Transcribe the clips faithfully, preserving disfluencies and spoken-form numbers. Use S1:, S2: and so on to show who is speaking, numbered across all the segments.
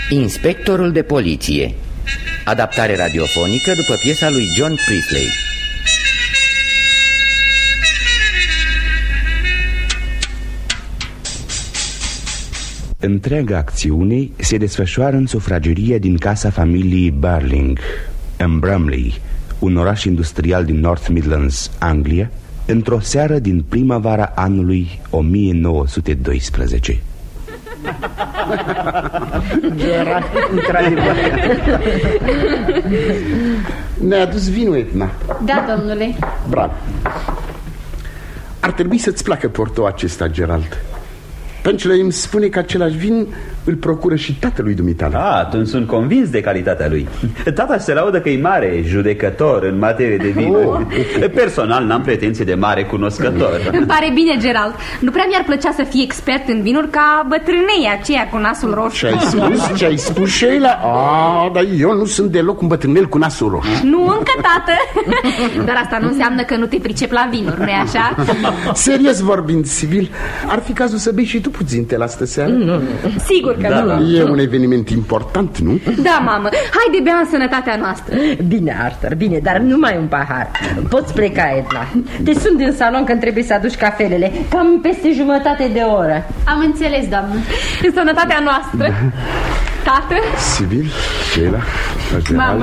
S1: Inspectorul de poliție. Adaptare radiofonică după piesa lui John Priestley.
S2: Întreaga acțiune se desfășoară în sufragerie din casa familiei Barling, în Bromley, un oraș industrial din North Midlands, Anglia, într-o seară din primăvara anului o mie nouă sute doisprezece.
S3: Era, într-adevăr. Ne-a adus vinul, Edna.
S4: Da, domnule.
S3: Bravo. Ar trebui să-ți placă portou acesta, Gerald. Păncile îmi spune că același vin îl procură și tatălui dumitale.
S5: Ah, atunci sunt convins de calitatea lui. Tata se laudă că e mare judecător în materie de vin. Oh. Personal n-am pretenție de mare cunoscător.
S4: Îmi pare bine, Gerald. Nu prea mi-ar plăcea să fii expert în vinuri ca bătrânei aceea cu nasul roșu.
S3: Ce-ai spus? Ce-ai spus, Sheila? Ah, dar eu nu sunt deloc un bătrânel cu nasul roșu.
S4: Nu încă, tată. Dar asta nu înseamnă că nu te pricep la vinuri, nu-i așa?
S3: Serios vorbind, Sibyl, ar fi cazul să bei și tu puțin te la astă seară?
S4: Nu. Sigur că da, nu.
S3: E un eveniment important, nu?
S4: Da, mamă. Hai de bea în sănătatea noastră.
S6: Bine, Arthur, bine, dar numai un pahar. Poți pleca, Edna. Te sunt din salon când trebuie să aduci cafelele. Cam peste jumătate de oră.
S4: Am înțeles, doamnă. În sănătatea noastră. Tată?
S3: Sibyl, Sheila,
S4: mamă.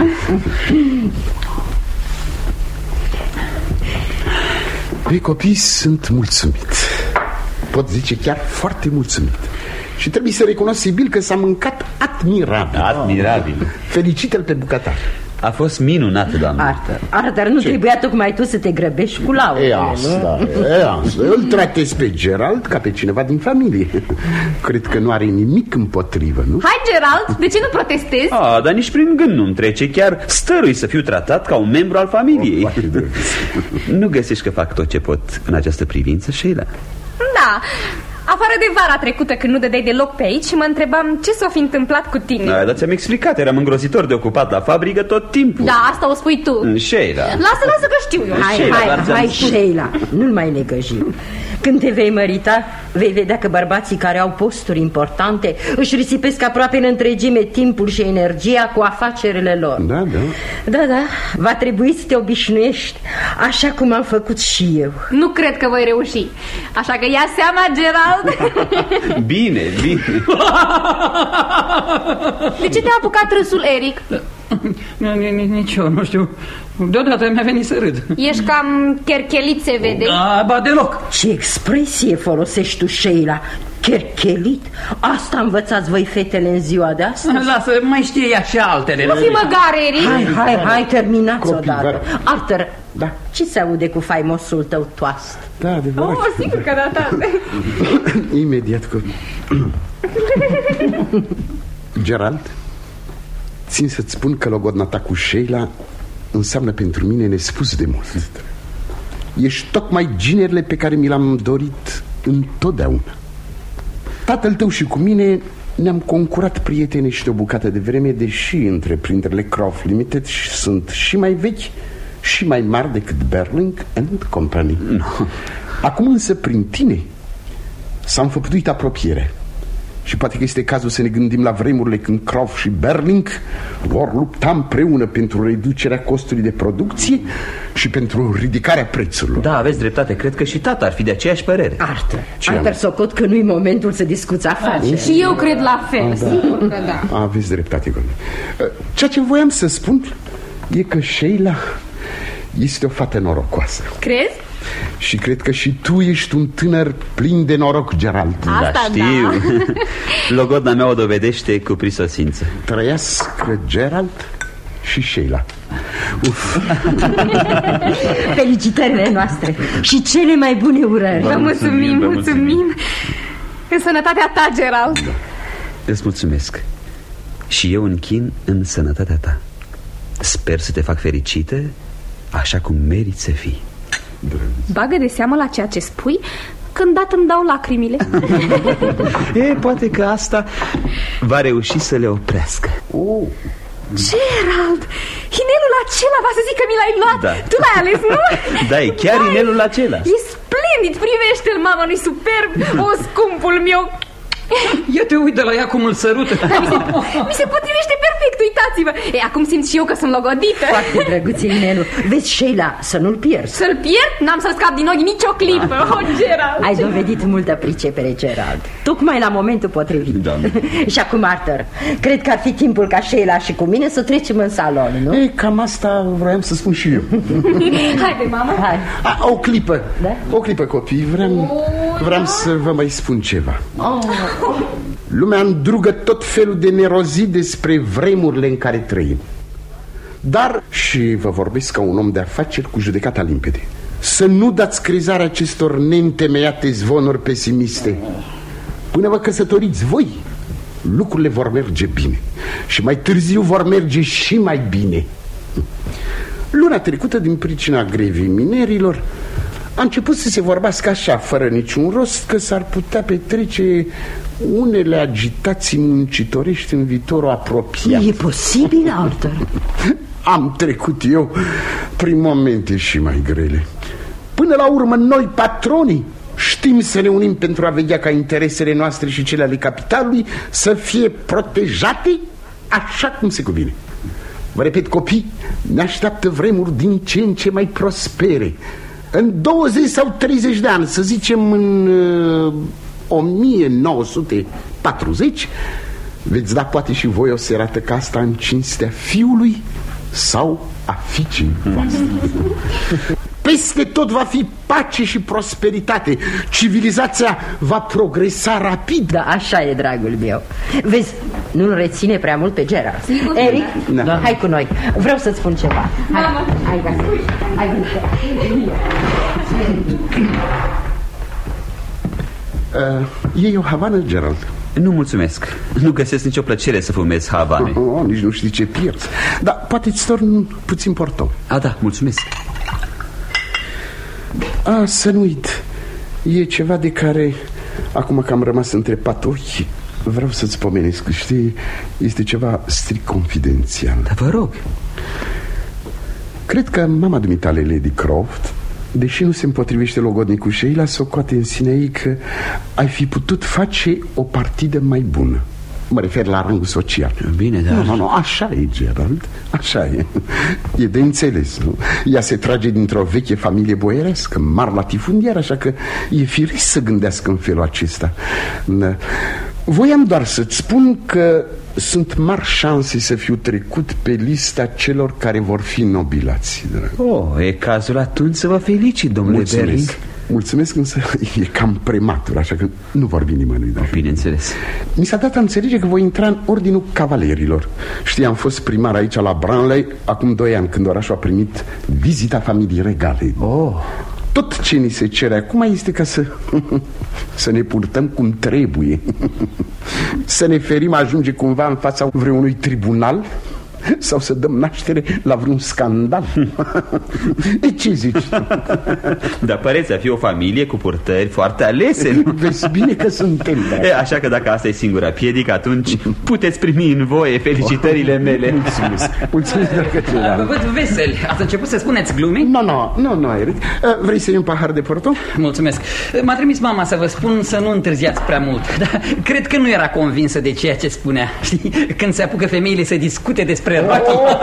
S3: Ei, copii, sunt mulțumit. Pot zice chiar foarte mulțumit. Și trebuie să recunosc, Sibyl, că s-a mâncat admirabil.
S5: Admirabil.
S3: Felicită-l pe bucătar.
S5: A fost minunat, doamnă.
S6: Arthur, Arthur, nu Ce? trebuia tocmai tu să te grăbești cu laudele,
S3: E asta, nu? e asta. Îl tratezi pe Gerald ca pe cineva din familie. Cred că nu are nimic împotrivă, nu?
S4: Hai, Gerald, de ce nu protestezi?
S5: Ah, dar nici prin gând nu-mi trece. Chiar stărui să fiu tratat ca un membru al familiei.
S3: Oh,
S5: nu găsești că fac tot ce pot în această privință, Sheila?
S4: Da. Afară de vara trecută, când nu dădeai deloc pe aici și mă întrebam ce s-o fi întâmplat cu tine.
S5: Da, dar ți-am explicat, eram îngrozitor de ocupat la fabrică tot timpul.
S4: Da, asta o spui tu.
S5: Sheila.
S4: Lasă, lasă că știu eu.
S6: Hai,
S5: Sheila,
S6: hai,
S5: hai,
S6: hai, Sheila, nu-l mai negăji. Când te vei mărita, vei vedea că bărbații care au posturi importante își risipesc aproape în întregime timpul și energia cu afacerile lor.
S3: Da, da.
S6: Da, da, va trebui să te obișnuiești, așa cum am făcut și eu.
S4: Nu cred că voi reuși. Așa că ia seama, Gerald.
S5: Bine, bine.
S4: De ce te-a apucat râsul, Eric?
S7: Nici eu, nu știu. Deodată mi-a venit să râd.
S4: Ești cam cherchelit, se vede.
S7: Da, ba deloc.
S6: Ce expresie folosești tu, Sheila? Cherchelit? Asta învățați voi fetele în ziua de astăzi?
S7: Lasă, mai știe ea și altele.
S4: Nu fi măgare, Eric.
S6: Hai, hai, hai, terminați
S3: Copii,
S6: odată. Arthur,
S3: da.
S6: ce se aude cu faimosul tău toast?
S3: Da, adevărat.
S4: Oh, sigur că da, tată.
S3: Imediat cu... Gerald, țin să-ți spun că logodna ta cu Sheila înseamnă pentru mine nespus de mult. Ești tocmai ginerele pe care mi l-am dorit întotdeauna. Tatăl tău și cu mine ne-am concurat prietenești de o bucată de vreme, deși întreprinderile Croft Limited sunt și mai vechi și mai mari decât Barling and Company. No. Acum însă, prin tine, s-a înfăptuit apropiere. Și poate că este cazul să ne gândim la vremurile când Croft și Barling vor lupta împreună pentru reducerea costului de producție și pentru ridicarea prețurilor.
S5: Da, aveți dreptate, cred că și tata ar fi de aceeași părere.
S6: Arthur, Arthur, socot că nu-i momentul să discuți afaceri.
S4: Și eu cred la fel,
S3: da.
S4: sigur că da.
S3: Aveți dreptate, Gordon. Ceea ce voiam să spun e că Sheila este o fată norocoasă.
S4: Crezi?
S3: Și cred că și tu ești un tânăr plin de noroc, Gerald.
S4: Asta
S5: da, știu. Da. Logodna mea o dovedește cu prisosință.
S3: Trăiască Gerald și Sheila. Uf.
S6: Felicitările noastre și cele mai bune urări.
S4: Vă mulțumim, vă mulțumim. În sănătatea ta, Gerald.
S5: Da. Îți mulțumesc. Și eu închin în sănătatea ta. Sper să te fac fericită așa cum meriți să fii.
S4: Bagă de seamă la ceea ce spui, când dat îmi dau lacrimile.
S5: E, poate că asta va reuși să le oprească.
S3: Oh.
S4: Gerald, inelul acela, va să zic că mi l-ai luat.
S5: Da.
S4: Tu l-ai ales, nu?
S5: Da, e chiar inelul acela.
S4: E splendid, privește-l, mamă, nu-i superb. O, scumpul meu.
S7: Ia te uit de la ea cum îl sărută.
S4: mi, se, mi se potrivește perfect, uitați-vă. E, acum simt și eu că sunt logodită.
S6: Foarte drăguțe, Nelu. Vezi, Sheila, să nu-l pierzi.
S4: Să-l pierd? N-am să-l scap din ochi nicio clipă. Oh, Gerald.
S6: Ai dovedit multă pricepere, Gerald. Tocmai la momentul potrivit. Și acum, Arthur, cred că ar fi timpul ca Sheila și cu mine să trecem în salon, nu?
S3: E, cam asta vroiam să spun și eu.
S4: Haide, mama.
S6: Hai.
S3: A, o clipă,
S6: da?
S3: o clipă, copii. Vreau, vreau să vă mai spun ceva.
S6: Oh.
S3: Lumea îndrugă tot felul de nerozii despre vremurile în care trăim. Dar, și vă vorbesc ca un om de afaceri cu judecata limpede, să nu dați crezare acestor neîntemeiate zvonuri pesimiste. Până vă căsătoriți voi, lucrurile vor merge bine. Și mai târziu vor merge și mai bine. Luna trecută, din pricina grevei minerilor, a început să se vorbească așa, fără niciun rost, că s-ar putea petrece unele agitații muncitorești în viitorul apropiat.
S6: E posibil, Arthur?
S3: Am trecut eu prin momente și mai grele. Până la urmă, noi, patronii, știm să ne unim pentru a veghea ca interesele noastre și cele ale capitalului să fie protejate așa cum se cuvine. Vă repet, copii, ne așteaptă vremuri din ce în ce mai prospere. În douăzeci sau treizeci de ani, să zicem în uh, o mie nouă sute patruzeci, veți da poate și voi o serată ca asta în cinstea fiului sau a fiicei voastre. Peste tot va fi pace și prosperitate. Civilizația va progresa rapid.
S6: Da, așa e, dragul meu. Vezi, nu-l reține prea mult pe Gerald. Eric, da. Hai cu noi. Vreau să-ți spun ceva. Hai,
S4: Mama.
S6: hai, hai, hai, hai.
S3: Uh, e o havană, Gerald?
S5: Nu mulțumesc. Nu găsesc nicio plăcere să fumez havane.
S3: oh, oh, Nici nu știi ce pierzi. Dar poate îți torn puțin portou.
S5: A, da, mulțumesc.
S3: A, să nu uit. E ceva de care, acum că am rămas între patru ochi, vreau să-ți pomenesc. Știi, este ceva strict confidențial.
S5: Da, vă rog.
S3: Cred că mama dumitale, Lady Croft, deși nu se împotrivește logodnic cu Sheila, socoate în sine ei că ai fi putut face o partidă mai bună. Mă refer la rangul social.
S5: Bine, dar...
S3: Nu, nu, nu, așa e, Gerald, așa e. E de înțeles, nu? Ea se trage dintr-o veche familie boierească, mari latifundiari, așa că e firesc să gândească în felul acesta. Voiam doar să-ți spun că sunt mari șanse să fiu trecut pe lista celor care vor fi nobilați, drag.
S5: Oh, e cazul atunci să vă felicit, domnule Berling.
S3: Mulțumesc, însă e cam prematur, așa că nu vorbi nimănui.
S5: Oh, bineînțeles.
S3: Mi s-a dat a înțelege că voi intra în ordinul cavalerilor. Știi, am fost primar aici la Branley acum doi ani, când orașul a primit vizita familiei regale.
S5: Oh.
S3: Tot ce ni se cere acum este ca să să ne purtăm cum trebuie. Să ne ferim ajunge cumva în fața vreunui tribunal sau să dăm naștere la vreun scandal. E, ce zici?
S5: Dar păreți a fi o familie cu purtări foarte alese, nu?
S3: Vezi bine că suntem.
S5: E, așa că dacă asta e singura piedică, atunci puteți primi în voie felicitările mele.
S3: Mulțumesc. Mulțumesc, dragă Gerald.
S7: Vă văd veseli. Ați început să spuneți glumi?
S3: Nu, nu, nu, nu, Eric. Vrei să iei un pahar de porto?
S7: Mulțumesc. M-a trimis mama să vă spun să nu întârziați prea mult. Dar cred că nu era convinsă de ceea ce spunea. Știi? Când se apucă femeile să discute despre Rocky. Oh!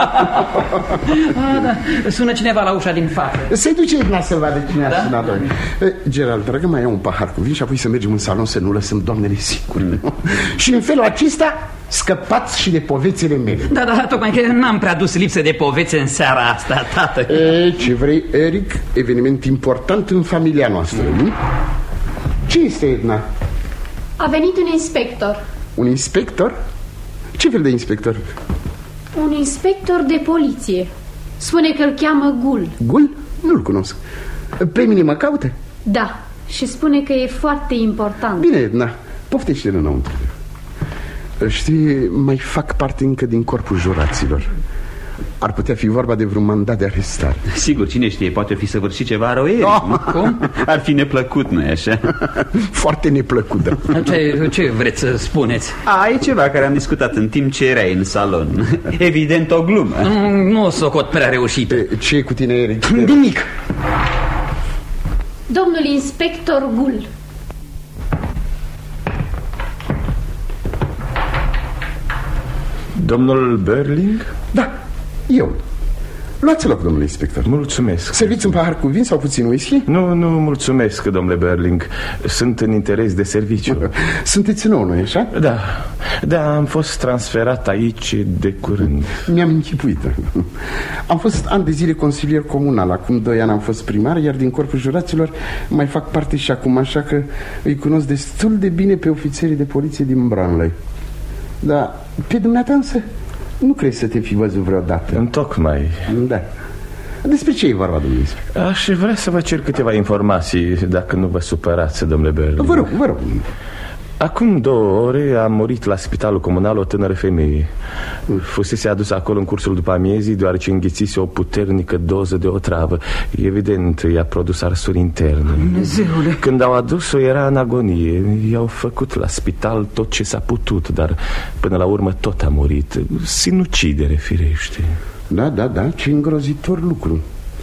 S7: Ah, da. Sună cineva la ușa din față.
S3: Se duce Edna să vadă cine
S7: da?
S3: a sunat. Gerald, dragă, mai ia un pahar cu vin și apoi să mergem în salon să nu lăsăm doamnele singure. Mm. Și în felul acesta scăpați și de povețele mele.
S7: Da, da, tocmai că n-am prea dus lipsă de povețe în seara asta, tată.
S3: E, ce vrei, Eric? Eveniment important în familia noastră, nu? Ce este, Edna?
S8: A venit un inspector.
S3: Un inspector? Ce fel de inspector?
S8: Un inspector de poliție. Spune că îl cheamă Gul.
S3: Gul? Nu-l cunosc. Pe mine mă caută?
S8: Da, și spune că e foarte important.
S3: Bine, Edna, poftește-l înăuntru. Știi, mai fac parte încă din corpul juraților. Ar putea fi vorba de vreun mandat de arestare.
S5: Sigur, cine știe, poate fi săvârșit ceva răuieri. Oh. Cum? Ar fi neplăcut, nu-i așa?
S3: Foarte neplăcut, da.
S7: Ce, ce vreți să spuneți?
S5: A, e ceva care am discutat în timp ce erai în salon. Evident o glumă.
S7: Nu, nu o socot prea reușit.
S3: Ce e cu tine, Eric?
S7: Nimic.
S8: Domnul inspector Gul.
S9: Domnul Berling?
S3: Da, eu. Luați loc, domnule inspector.
S9: Mulțumesc.
S3: Serviți un pahar cu vin sau puțin whisky?
S9: Nu, nu, mulțumesc, domnule Berling. Sunt în interes de serviciu.
S3: Sunteți nou, nu-i așa?
S9: Da, da, am fost transferat aici de curând.
S3: Mi-am închipuit. Am fost ani de zile consilier comunal. Acum doi ani am fost primar, iar din corpul juraților mai fac parte și acum, așa că îi cunosc destul de bine pe ofițerii de poliție din Bramley. Dar pe dumneata însă nu crezi să te fi văzut vreodată?
S9: Întocmai.
S3: Da. Despre ce e vorba, domnule inspector?
S9: Aș vrea să vă cer câteva informații, dacă nu vă supărați, domnule Berling.
S3: Vă rog, vă rog.
S9: Acum două ore a murit la spitalul comunal o tânără femeie. Fusese adusă acolo în cursul după amiezii, deoarece înghițise o puternică doză de otravă. Evident, i-a produs arsuri interne.
S7: Dumnezeule!
S9: Când au adus-o era în agonie. I-au făcut la spital tot ce s-a putut, dar până la urmă tot a murit. Sinucidere, firește.
S3: Da, da, da, ce îngrozitor lucru.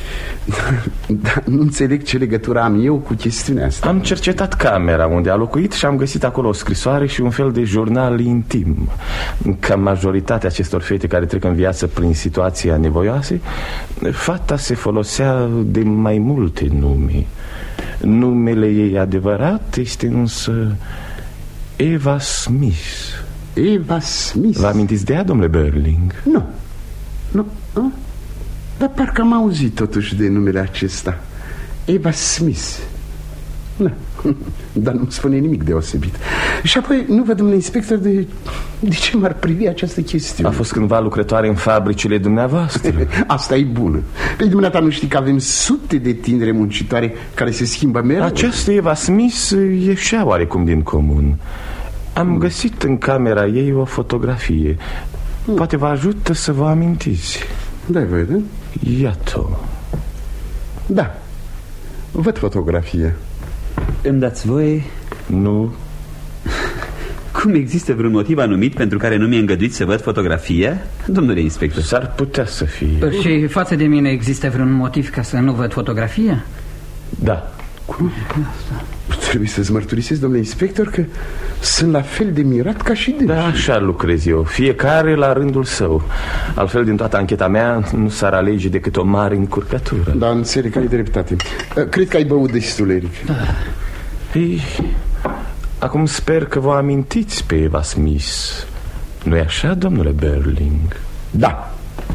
S3: Da, nu înțeleg ce legătură am eu cu chestiunea asta.
S9: Am cercetat camera unde a locuit și am găsit acolo o scrisoare și un fel de jurnal intim. Ca majoritatea acestor fete care trec în viață prin situații anevoioase, fata se folosea de mai multe nume. Numele ei adevărat este însă Eva Smith.
S3: Eva Smith?
S9: Vă amintiți de ea, domnule Berling?
S3: Nu. Nu, a? Dar parcă am auzit totuși de numele acesta. Eva Smith. Da. Dar nu spune nimic deosebit. Și apoi nu văd, domnule inspector, de, de ce m-ar privi această chestiune.
S9: A fost cândva lucrătoare în fabricile dumneavoastră.
S3: Asta e bună. Pe dumneata nu știi că avem sute de tinere muncitoare care se schimbă mereu?
S9: Această Eva Smith ieșea oarecum din comun. Am găsit în camera ei o fotografie. Poate vă ajută să vă amintiți.
S3: Da, vede?
S9: Iată.
S3: Da, văd fotografie.
S5: Îmi dați voie?
S9: Nu.
S5: Cum există vreun motiv anumit pentru care nu mi-e îngăduit să văd fotografia, domnule inspector?
S9: S-ar putea să fie.
S7: Și față de mine există vreun motiv ca să nu văd fotografia?
S9: Da.
S3: Cum? Trebuie să-ți mărturisesc, domnule inspector, că sunt la fel de mirat ca și de.
S9: Da, așa lucrez eu. Fiecare la rândul său. Altfel, din toată ancheta mea nu s-ar alege decât o mare încurcătură.
S3: Da, înțeleg că ai dreptate. Cred că ai băut destul, Eric.
S9: Da. Ei, acum sper că vă amintiți pe Eva Smith. Nu-i așa, domnule Berling?
S3: Da,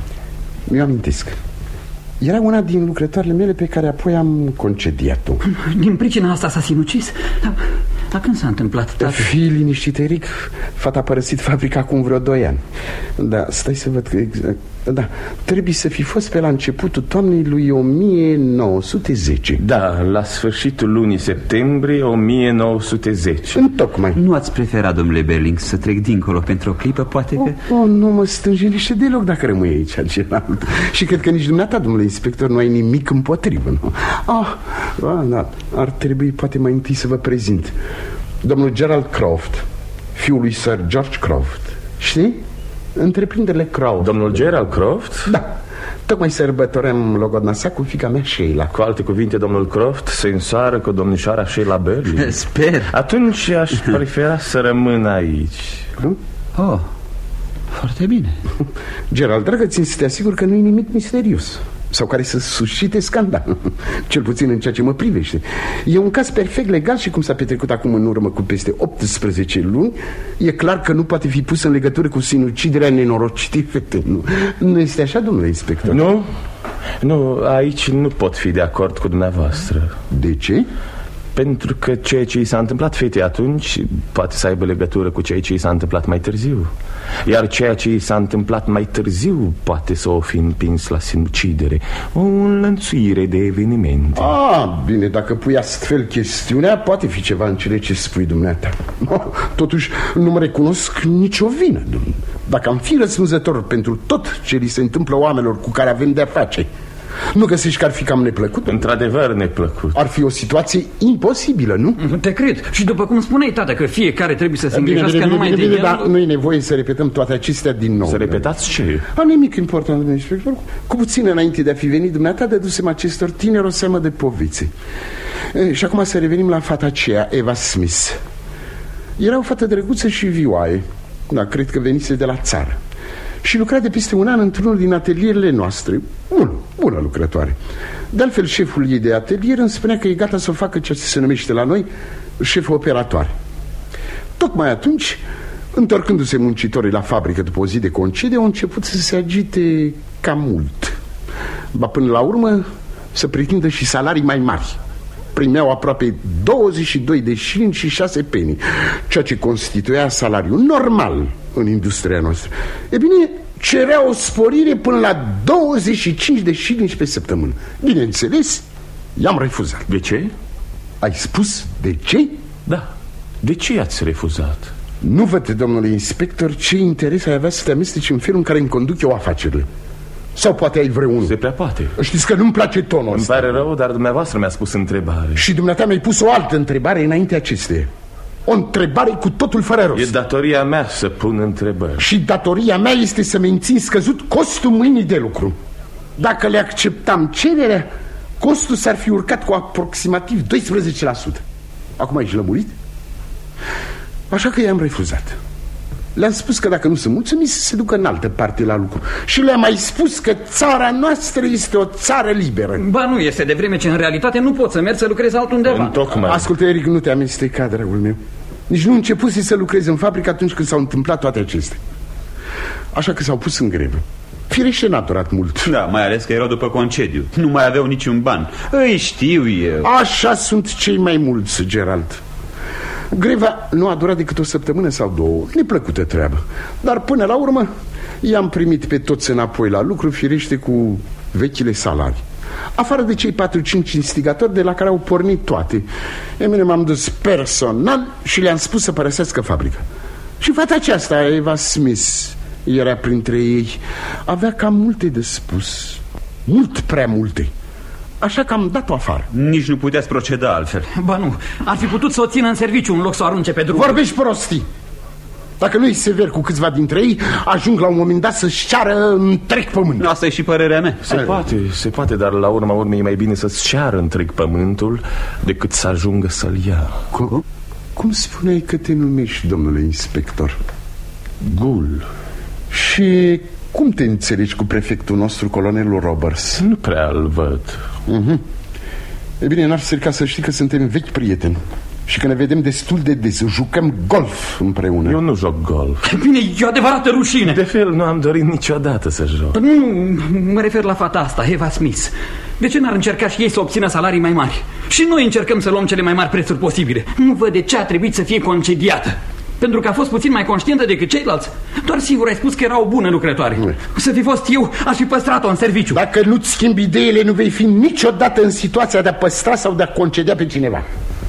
S3: mi-o amintesc. Era una din lucrătoarele mele pe care apoi am concediat-o.
S7: Din pricina asta s-a sinucis? Dar, dar când s-a întâmplat, tată?
S3: Fii liniștit, Eric. Fata a părăsit fabrica acum vreo doi ani. Da, stai să văd că exact. Da, trebuie să fi fost pe la începutul toamnei lui o mie nouă sute zece.
S9: Da, la sfârșitul lunii septembrie o mie nouă sute zece.
S3: Întocmai.
S5: Nu ați preferat, domnule Berling, să trec dincolo pentru o clipă, poate că...
S3: Oh, oh, nu mă stânjeliște deloc dacă rămâi aici, Gerald. Și cred că nici dumneata, domnule inspector, nu ai nimic împotrivă, nu? Ah, ah, da, ar trebui poate mai întâi să vă prezint. Domnul Gerald Croft, fiul lui Sir George Croft. Știi? Întreprinderile Croft.
S9: Domnul Gerald Croft?
S3: Da. Tocmai sărbătoream logodna sa cu fiica mea, Sheila.
S9: Cu alte cuvinte, domnul Croft se însoară cu domnișoara Sheila Berling.
S5: Sper.
S9: Atunci aș prefera să rămân aici.
S3: Nu?
S7: Oh, foarte bine.
S3: Gerald, dragă, țin să te asigur că nu e nimic misterios sau care să suscite scandal. Cel puțin în ceea ce mă privește. E un caz perfect legal și cum s-a petrecut acum în urmă cu peste optsprezece luni, e clar că nu poate fi pus în legătură cu sinuciderea nenorocitei fete. Nu, nu este așa, domnule inspector?
S9: Nu, nu, aici nu pot fi de acord cu dumneavoastră.
S3: De ce?
S9: Pentru că ceea ce i s-a întâmplat fetei atunci poate să aibă legătură cu ceea ce i s-a întâmplat mai târziu. Iar ceea ce i s-a întâmplat mai târziu poate să o fi împins la sinucidere. O înlănțuire de evenimente.
S3: Ah, bine, dacă pui astfel chestiunea, poate fi ceva în cele ce spui dumneata. Totuși, nu mă recunosc nicio vină. Dacă am fi răspunzător pentru tot ce li se întâmplă oamenilor cu care avem de-a face, nu găsești că ar fi cam neplăcut?
S9: Într-adevăr neplăcut.
S3: Ar fi o situație imposibilă, nu?
S7: Te cred. Și după cum spuneai, tată, că fiecare trebuie să se îngrijească numai
S3: bine,
S7: de
S3: bine,
S7: el.
S3: Dar nu e nevoie să repetăm toate acestea din nou.
S9: Să repetați ce?
S3: A, nimic important, domnule inspector. Cu puțin înainte de a fi venit dumneata, dădusem acestor tineri o seamă de povițe. E, și acum să revenim la fata aceea, Eva Smith. Era o fată drăguță și vioaie. Da, cred că venise de la țară. și lucra de peste un an într-unul din atelierele noastre. Bună, bună lucrătoare. De altfel, șeful ei de atelier îmi spunea că e gata să facă ce se numește la noi șef operatoare. Tocmai atunci, întorcându-se muncitorii la fabrică după o zi de concediu, au început să se agite cam mult. Ba până la urmă să pretindă și salarii mai mari. Primeau aproape douăzeci și doi de șilini și șase penny, ceea ce constituia salariul normal în industria noastră. E bine, cerea o sporire până la douăzeci și cinci de șilini pe săptămână. Bineînțeles, i-am refuzat.
S9: De ce?
S3: Ai spus de ce?
S9: Da. De ce ați refuzat?
S3: Nu văd, domnule inspector, ce interes ai avea să te amesteci în felul în care îmi conduc eu afacerile. Sau poate ai vreunul.
S9: Se prea poate.
S3: Știți că nu-mi place tonul ăsta.
S9: Îmi pare rău, dar dumneavoastră mi-a spus întrebare.
S3: Și dumneata mi-ai pus o altă întrebare înainte acesteia. O întrebare cu totul fără rost.
S9: E datoria mea să pun întrebări.
S3: Și datoria mea este să mențin scăzut costul mâinii de lucru. Dacă le acceptam cererea, costul s-ar fi urcat cu aproximativ doisprezece la sută. Acum ai lămurit? Așa că i-am refuzat. Le-am spus că dacă nu sunt mulțumiți să se ducă în altă parte la lucru. Și le-am mai spus că țara noastră este o țară liberă.
S7: Ba nu este, de vreme ce în realitate nu pot să merg să lucrez altundeva.
S9: Întocmai.
S3: Ascultă, Eric, nu te amesteca, dragul meu. Nici nu începuse să lucrezi în fabrică atunci când s-au întâmplat toate acestea. Așa că s-au pus în grevă. Firește n-a durat mult.
S5: Da, mai ales că erau după concediu. Nu mai aveau niciun ban. Îi știu eu.
S3: Așa sunt cei mai mulți, Gerald. Greva nu a durat decât o săptămână sau două. Neplăcută treabă. Dar până la urmă i-am primit pe toți înapoi la lucru, firește cu vechile salarii. Afară de cei patru-cinci instigatori de la care au pornit toate. E bine, m-am dus personal și le-am spus să părăsească fabrica. Și fata aceasta, Eva Smith, era printre ei. Avea cam multe de spus. Mult prea multe. Așa că am dat-o afară.
S5: Nici nu puteați proceda altfel.
S7: Ba nu, ar fi putut să o țină în serviciu în loc să o arunce pe drum.
S3: Vorbești prostii. Dacă nu e sever cu câțiva dintre ei, ajung la un moment dat să-și ceară întreg pământ.
S5: Asta e și părerea mea.
S9: Se poate, se poate, dar la urma urmei e mai bine să-ți ceară întreg pământul decât să ajungă să-l ia.
S3: Cum? Cum spuneai că te numești, domnule inspector?
S9: Gul.
S3: Și cum te înțelegi cu prefectul nostru, colonelul Roberts?
S9: Nu prea îl văd.
S3: uh-huh. E bine, n-ar strica să știi că suntem vechi prieteni și că ne vedem destul de des. Jucăm golf împreună.
S9: Eu nu joc golf.
S7: Bine, e o adevărată rușine.
S9: De fel, nu am dorit niciodată să joc.
S7: Nu, mă refer la fata asta, Eva Smith. De ce n-ar încerca și ei să obțină salarii mai mari? Și noi încercăm să luăm cele mai mari prețuri posibile. Nu văd de ce a trebuit să fie concediată. Pentru că a fost puțin mai conștientă decât ceilalți. Doar sigur ai spus că era o bună lucrătoare. Nu. Să fi fost eu, aș fi păstrat-o în serviciu.
S3: Dacă nu-ți schimbi ideile, nu vei fi niciodată în situația de a păstra sau de a concedea pe cineva.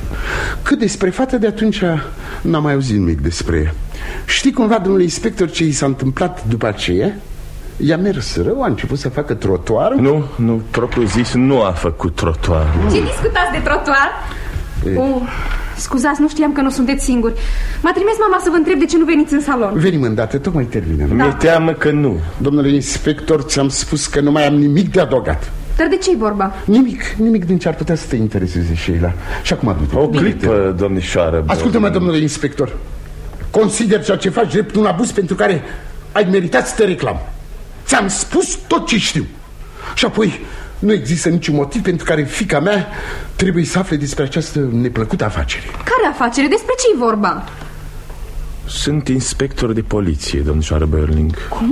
S3: Cât despre fată, de atunci n-am mai auzit nimic despre ea. Știi cumva, domnule inspector, ce i s-a întâmplat după aceea? I-a mers rău, a început să facă trotuar.
S9: Nu, nu, propriu zis, nu a făcut trotuar.
S4: Ce discutați de trotuar? Oh, scuzați, nu știam că nu sunteți singuri. M-a trimis mama să vă întreb de ce nu veniți în salon.
S3: Venim îndată, tocmai terminăm.
S9: Da. Mi-e teamă că nu.
S3: Domnule inspector, ți-am spus că nu mai am nimic de adăugat.
S4: Dar de ce-i vorba?
S3: Nimic, nimic din ce ar putea să te intereseze, Sheila. Și acum du-te.
S9: O clipă, domnișoară.
S3: Ascultă-mă, domnule inspector. Consider ceea ce faci drept un abuz pentru care ai meritat să te reclam. Ți-am spus tot ce știu. Și apoi nu există niciun motiv pentru care fiica mea trebuie să afle despre această neplăcută afacere.
S4: Care afacere? Despre ce-i vorba?
S9: Sunt inspector de poliție, domnișoară Burling.
S4: Cum?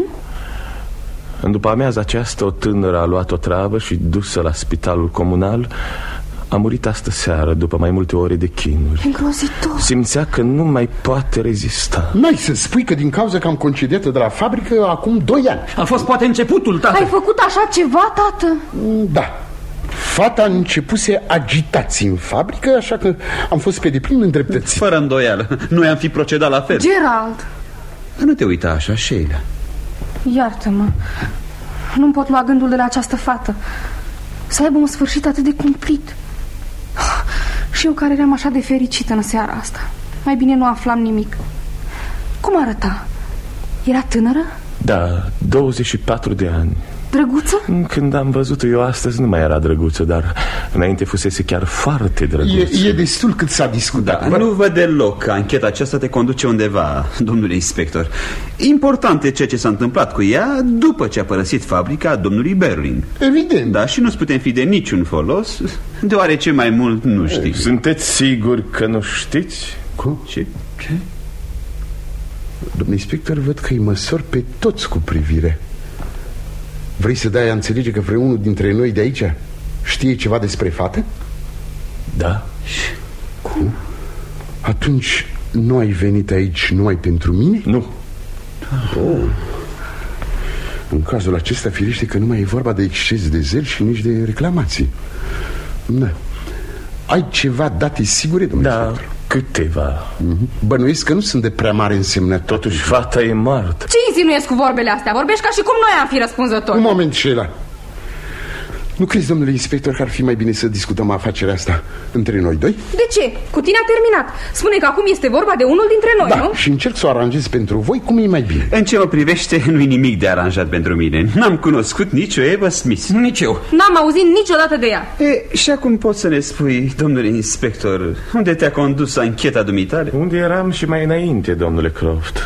S9: În după amiază aceasta, o tânără a luat o travă și dusă la spitalul comunal. A murit astă seară după mai multe ore de chinuri.
S4: Îngrozitor.
S9: Simțea că nu mai poate rezista.
S3: N-ai să spui că din cauza că am concediat de la fabrică acum doi ani.
S7: A fost poate începutul, tată.
S4: Ai făcut așa ceva, tată?
S3: Da. Fata începuse agitații în fabrică, așa că am fost pe deplin îndreptățit.
S5: Fără îndoială, noi am fi procedat la fel.
S4: Gerald,
S5: Nu te uita așa, Sheila.
S4: iartă-mă. Nu-mi pot lua gândul de la această fată. Să aibă un sfârșit atât de cumplit. Și eu care eram așa de fericită în seara asta. Mai bine nu aflam nimic. Cum arăta? Era tânără?
S9: Da, douăzeci și patru de ani.
S4: Drăguță?
S9: Când am văzut-o eu astăzi nu mai era drăguță, dar înainte fusese chiar foarte drăguță.
S3: E, e destul cât s-a discutat.
S5: Da, nu văd deloc că ancheta aceasta te conduce undeva, domnule inspector. Important e ceea ce s-a întâmplat cu ea după ce a părăsit fabrica domnului Berling.
S3: Evident.
S5: Da, și nu-ți putem fi de niciun folos, deoarece mai mult nu știi.
S9: Sunteți siguri că nu știți?
S3: Cum?
S5: Ce?
S3: Ce? Domnule inspector, văd că îi măsori pe toți cu privire. Vrei să dai a înțelege că vreunul dintre noi de aici știe ceva despre fată?
S9: Da.
S3: Cum? Atunci nu ai venit aici numai pentru mine?
S9: Nu.
S3: Oh. În cazul acesta firește că nu mai e vorba de exces de zel și nici de reclamații. Da. Ai ceva date sigure, domnule
S9: Da,
S3: inspector?
S9: câteva.
S3: Mm-hmm. Bănuiesc că nu sunt de prea mare însemnătate.
S9: Totuși fata e moartă.
S4: Ce insinuezi cu vorbele astea? Vorbești ca și cum noi am fi răspunzători.
S3: Un moment, Sheila. Nu crezi, domnule inspector, că ar fi mai bine să discutăm afacerea asta între noi doi?
S4: De ce? Cu tine a terminat. Spune că acum este vorba de unul dintre noi,
S3: da,
S4: nu?
S3: și încerc să o aranjez pentru voi cum e mai bine.
S5: În ce mă privește, nu-i nimic de aranjat pentru mine. N-am cunoscut nicio Eva Smith.
S7: Nici eu.
S4: N-am auzit niciodată de ea.
S5: E, și acum poți să ne spui, domnule inspector, unde te-a condus ancheta dumitale?
S9: Unde eram și mai înainte, domnule Croft.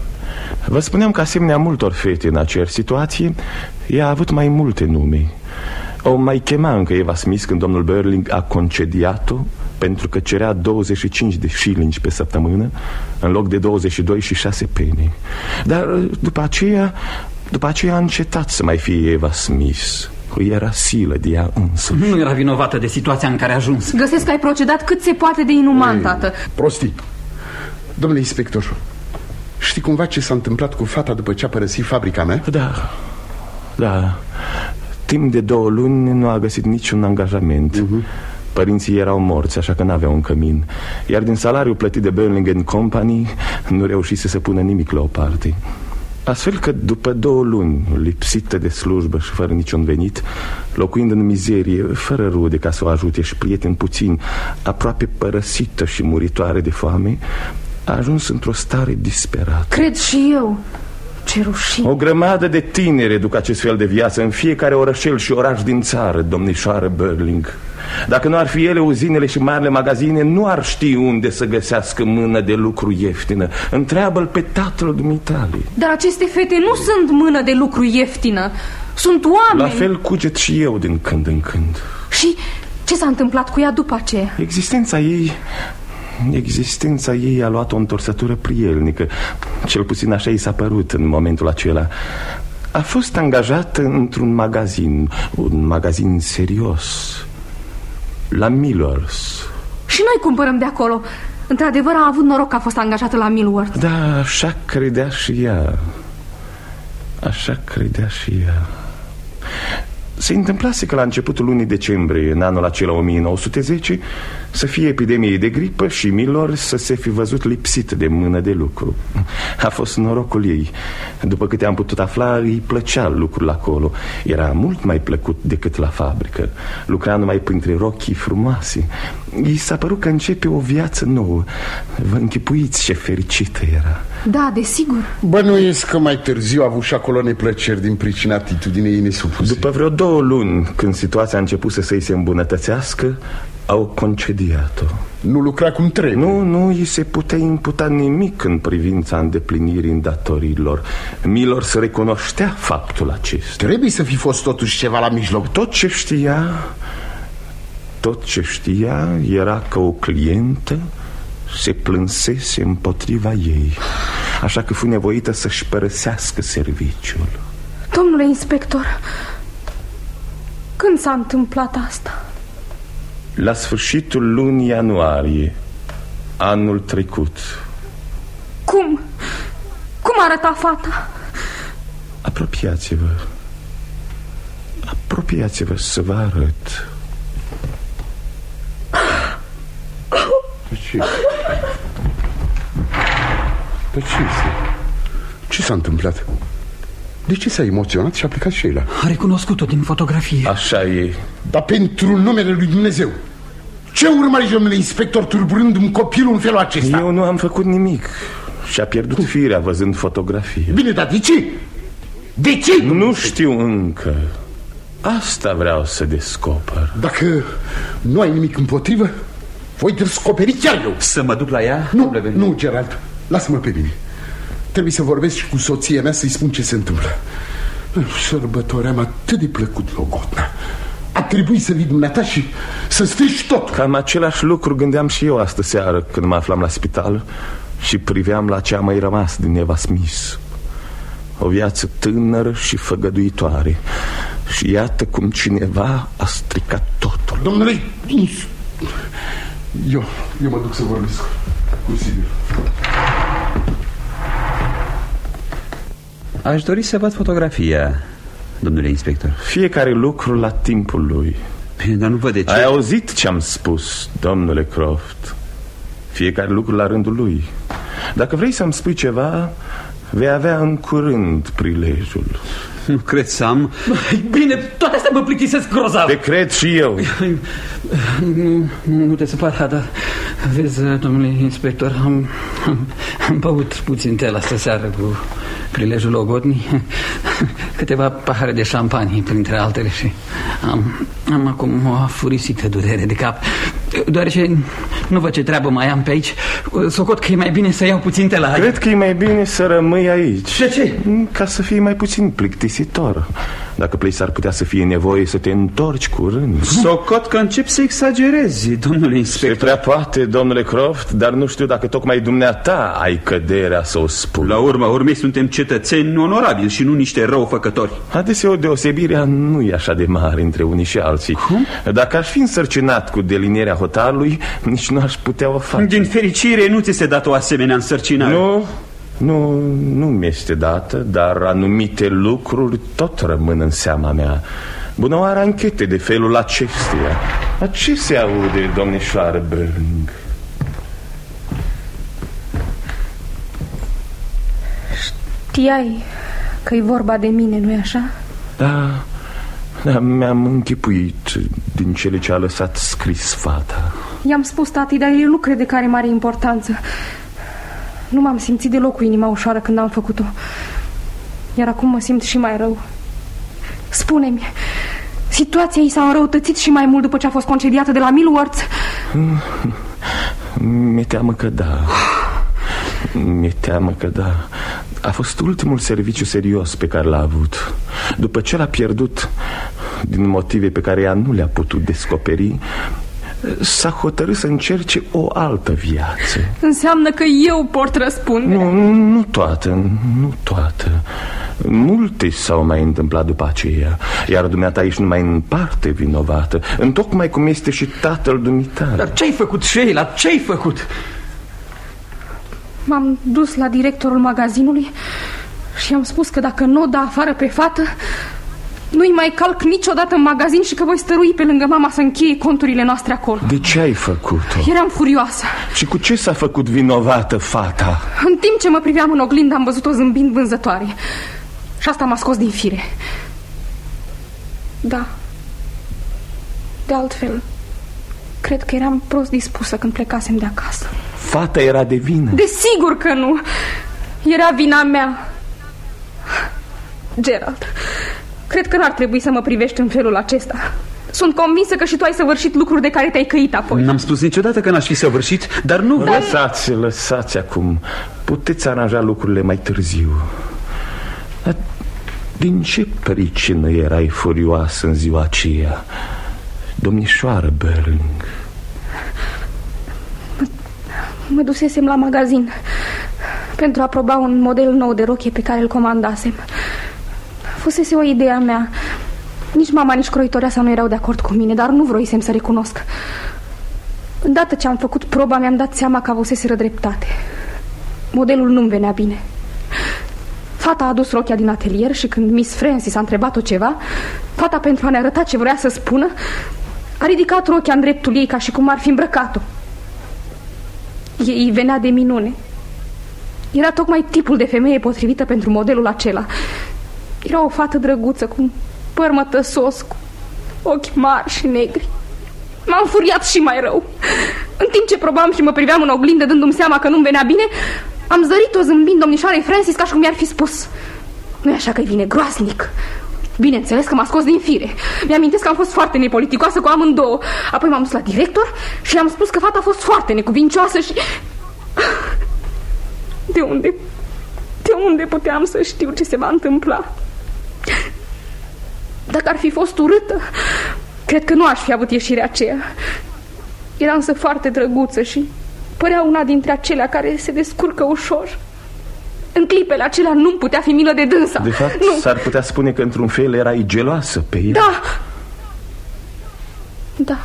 S9: Vă spuneam că asemenea multor fete în aceeași situație, ea a avut mai multe nume. O mai chema încă Eva Smith când domnul Berling a concediat-o pentru că cerea douăzeci și cinci de shillings pe săptămână în loc de douăzeci și doi și șase penny. Dar după aceea După aceea a încetat să mai fie Eva Smith. Îi era silă de ea însă.
S7: Nu era vinovată de situația în care a ajuns.
S4: Găsesc că ai procedat cât se poate de inuman, Ei, tată.
S3: Prostii. Domnule inspector, știi cumva ce s-a întâmplat cu fata după ce a părăsit fabrica mea?
S9: Da, da. Timp de două luni nu a găsit niciun angajament. uh-huh. Părinții erau morți, așa că n-aveau un cămin. Iar din salariul plătit de Berling and Company nu reușise să pună nimic la o parte. Astfel că după două luni, lipsită de slujbă și fără niciun venit, locuind în mizerie, fără rude ca să o ajute și prieteni puțini, aproape părăsită și muritoare de foame, a ajuns într-o stare disperată.
S4: Cred și eu. Ce rușine.
S9: O grămadă de tineri duc acest fel de viață în fiecare orășel și oraș din țară, domnișoară Berling. Dacă nu ar fi ele, uzinele și marile magazine nu ar ști unde să găsească mână de lucru ieftină. Întreabă-l pe tatăl dumitale.
S4: Dar aceste fete nu sunt mână de lucru ieftină. Sunt oameni.
S9: La fel cuget și eu din când în când.
S4: Și ce s-a întâmplat cu ea după aceea?
S9: Existența ei... Existența ei a luat o întorsătură prielnică. Cel puțin așa i s-a părut în momentul acela. A fost angajată într-un magazin. Un magazin serios, la Millers.
S4: Și noi cumpărăm de acolo. Într-adevăr a avut noroc că a fost angajată la Millworth.
S9: Da, așa credea și ea. Așa credea și ea. Se întâmplase că la începutul lunii decembrie, în anul acela o mie nouă sute zece, să fie epidemie de gripă și Millers să se fi văzut lipsit de mână de lucru. A fost norocul ei. După câte am putut afla, îi plăcea lucrul acolo. Era mult mai plăcut decât la fabrică. Lucra numai printre rochii frumoase. I s-a părut că începe o viață nouă. Vă închipuiți ce fericită era.
S4: Da, desigur.
S3: Bănuiesc că mai târziu a avut și acolo neplăceri din pricina atitudinii ei nesupuse.
S9: După vreo două luni, când situația a început să-i se îmbunătățească, au concediat-o.
S3: Nu lucra cum trebuie.
S9: Nu, nu îi se putea imputa nimic în privința îndeplinirii îndatoririlor. Millers recunoștea faptul acesta.
S3: Trebuie să fi fost totuși ceva la mijloc.
S9: Tot ce știa Tot ce știa era că o clientă se plânsese împotriva ei, așa că fu nevoită să-și părăsească serviciul.
S4: Domnule inspector, când s-a întâmplat asta?
S9: La sfârșitul lunii ianuarie anul trecut.
S4: Cum? Cum arăta fata?
S9: Apropiați-vă. Apropiați-vă să vă arăt.
S3: Ce? Dar ce este? Ce s-a întâmplat? De ce s-a emoționat și a plecat Sheila?
S7: A recunoscut-o din fotografie.
S9: Așa e.
S3: Dar pentru numele lui Dumnezeu, ce urmări, domnule inspector, turburându-mi copilul în felul acesta?
S9: Eu nu am făcut nimic și a pierdut firea văzând fotografie.
S3: Bine, dar de ce?
S7: De ce?
S9: Nu știu încă. Asta vreau să descoper.
S3: Dacă nu ai nimic împotrivă, voi descoperi chiar eu.
S5: Să mă duc la ea?
S3: Nu, nu, Gerald, lasă-mă pe mine. Trebuie să vorbesc și cu soția mea, să-i spun ce se întâmplă. Sărbătoream atât de plăcut Logodna. A trebuit să vii dumneata și să strici tot.
S9: Cam același lucru gândeam și eu astă seară când mă aflam la spital și priveam la ce a mai rămas din Eva Smith. O viață tânără și făgăduitoare. Și iată cum cineva a stricat totul.
S3: Domnule, eu, eu mă duc să vorbesc cu Sibyl.
S5: Aș dori să văd fotografia, domnule inspector.
S9: Fiecare lucru la timpul lui.
S5: Dar nu văd de ce.
S9: Ai auzit ce am spus, domnule Croft? Fiecare lucru la rândul lui. Dacă vrei să-mi spui ceva, vei avea în curând prilejul.
S5: Nu cred să am.
S7: Bine, toate astea mă plictisesc grozav.
S9: Te cred și eu.
S7: Nu, nu te supăra, dar vezi, domnule inspector, am, am, am băut puțin tel astă seară cu prilejul Logodnii, câteva pahare de șampanie printre altele, și am, am acum o afurisită durere de cap, deoarece nu văd ce treabă mai am pe aici. Socot că e mai bine să iau puțin tel.
S9: Cred că e mai bine să rămâi aici.
S7: De ce?
S9: Ca să fii mai puțin plictisitor. Dacă pleci, s-ar putea să fie nevoie să te întorci curând.
S5: Socot că încep să exagerezi, domnule inspector.
S9: Se prea poate, domnule Croft, dar nu știu dacă tocmai dumneata ai căderea să o spui.
S5: La urma urmei suntem cetățeni onorabili și nu niște răufăcători.
S9: Adeseori deosebirea nu e așa de mare între unii și alții.
S5: Cum?
S9: Dacă aș fi însărcinat cu delinierea hotarului, nici nu aș putea o face.
S5: Din fericire nu ți se dată o asemenea însărcinare.
S9: Nu, nu, nu mi-este dată, dar anumite lucruri tot rămân în seama mea. Bună oară anchete de felul acestuia. A ce se aude, domnișoară Burling?
S4: Știai că e vorba de mine, nu-i așa?
S9: Da, da, mi-am închipuit din cele ce a lăsat scris fata.
S4: I-am spus tati, dar el nu crede că are mare importanță. Nu m-am simțit deloc cu inima ușoară când am făcut-o. Iar acum mă simt și mai rău. Spune-mi, situația ei s-a înrăutățit și mai mult după ce a fost concediată de la Millworth?
S9: Mi-e teamă că da. Mi-e teamă că da. A fost ultimul serviciu serios pe care l-a avut. După ce l-a pierdut din motive pe care ea nu le-a putut descoperi, s-a hotărât să încerce o altă viață.
S4: Înseamnă că eu port răspunde.
S9: Nu, nu toată, nu toată. Multe s-au mai întâmplat după aceea. Iar dumneata ești numai în parte vinovată, întocmai cum este și tatăl dumitare.
S7: Dar ce-ai făcut, Sheila? Ce-ai făcut?
S4: M-am dus la directorul magazinului și am spus că dacă nu o dă afară pe fată, nu-i mai calc niciodată în magazin și că voi stărui pe lângă mama să încheie conturile noastre acolo.
S9: De ce ai făcut-o?
S4: Eram furioasă.
S9: Și cu ce s-a făcut vinovată fata?
S4: În timp ce mă priveam în oglindă, am văzut-o zâmbind vânzătoare. Și asta m-a scos din fire. Da. De altfel, cred că eram prost dispusă când plecasem de acasă.
S9: Fata era de vină?
S4: Desigur că nu. Era vina mea. Gerald, cred că n-ar trebui să mă privești în felul acesta. Sunt convinsă că și tu ai săvârșit lucruri de care te-ai căit apoi.
S5: N-am spus niciodată că n-aș fi săvârșit, dar nu...
S9: Dar... Lăsați, lăsați acum. Puteți aranja lucrurile mai târziu. Dar din ce pricină erai furioasă în ziua aceea, domnișoară Burling?
S4: Mă dusesem la magazin pentru a proba un model nou de rochie pe care îl comandasem. Fusese o idee a mea. Nici mama, nici croitoarea sa nu erau de acord cu mine, dar nu vroisem să recunosc. Îndată ce am făcut proba, mi-am dat seama că avuseseră dreptate. Modelul nu-mi venea bine. Fata a adus rochia din atelier și când Miss Francis a întrebat-o ceva, fata, pentru a ne arăta ce vrea să spună, a ridicat rochia în dreptul ei ca și cum ar fi îmbrăcat-o. Ei venea de minune. Era tocmai tipul de femeie potrivită pentru modelul acela. Era o fată drăguță, cu păr mătăsos, cu ochi mari și negri. M-am furiat și mai rău. În timp ce probam și mă priveam în oglindă, dându-mi seama că nu-mi venea bine, am zărit-o zâmbind domnișoarei Francis ca și cum mi-ar fi spus: Nu-i așa că-i vine groaznic? Bineînțeles că m-a scos din fire. Mi-amintesc că am fost foarte nepoliticoasă cu amândouă. Apoi m-am dus la director și i-am spus că fata a fost foarte necuvincioasă și... De unde... De unde puteam să știu ce se va întâmpla? Dacă ar fi fost urâtă, cred că nu aș fi avut ieșirea aceea. Era însă foarte drăguță și părea una dintre acelea care se descurcă ușor. În clipele acelea nu-mi putea fi milă de dânsa.
S9: De fapt,
S4: nu.
S9: S-ar putea spune că într-un fel erai geloasă pe ea.
S4: Da. Da.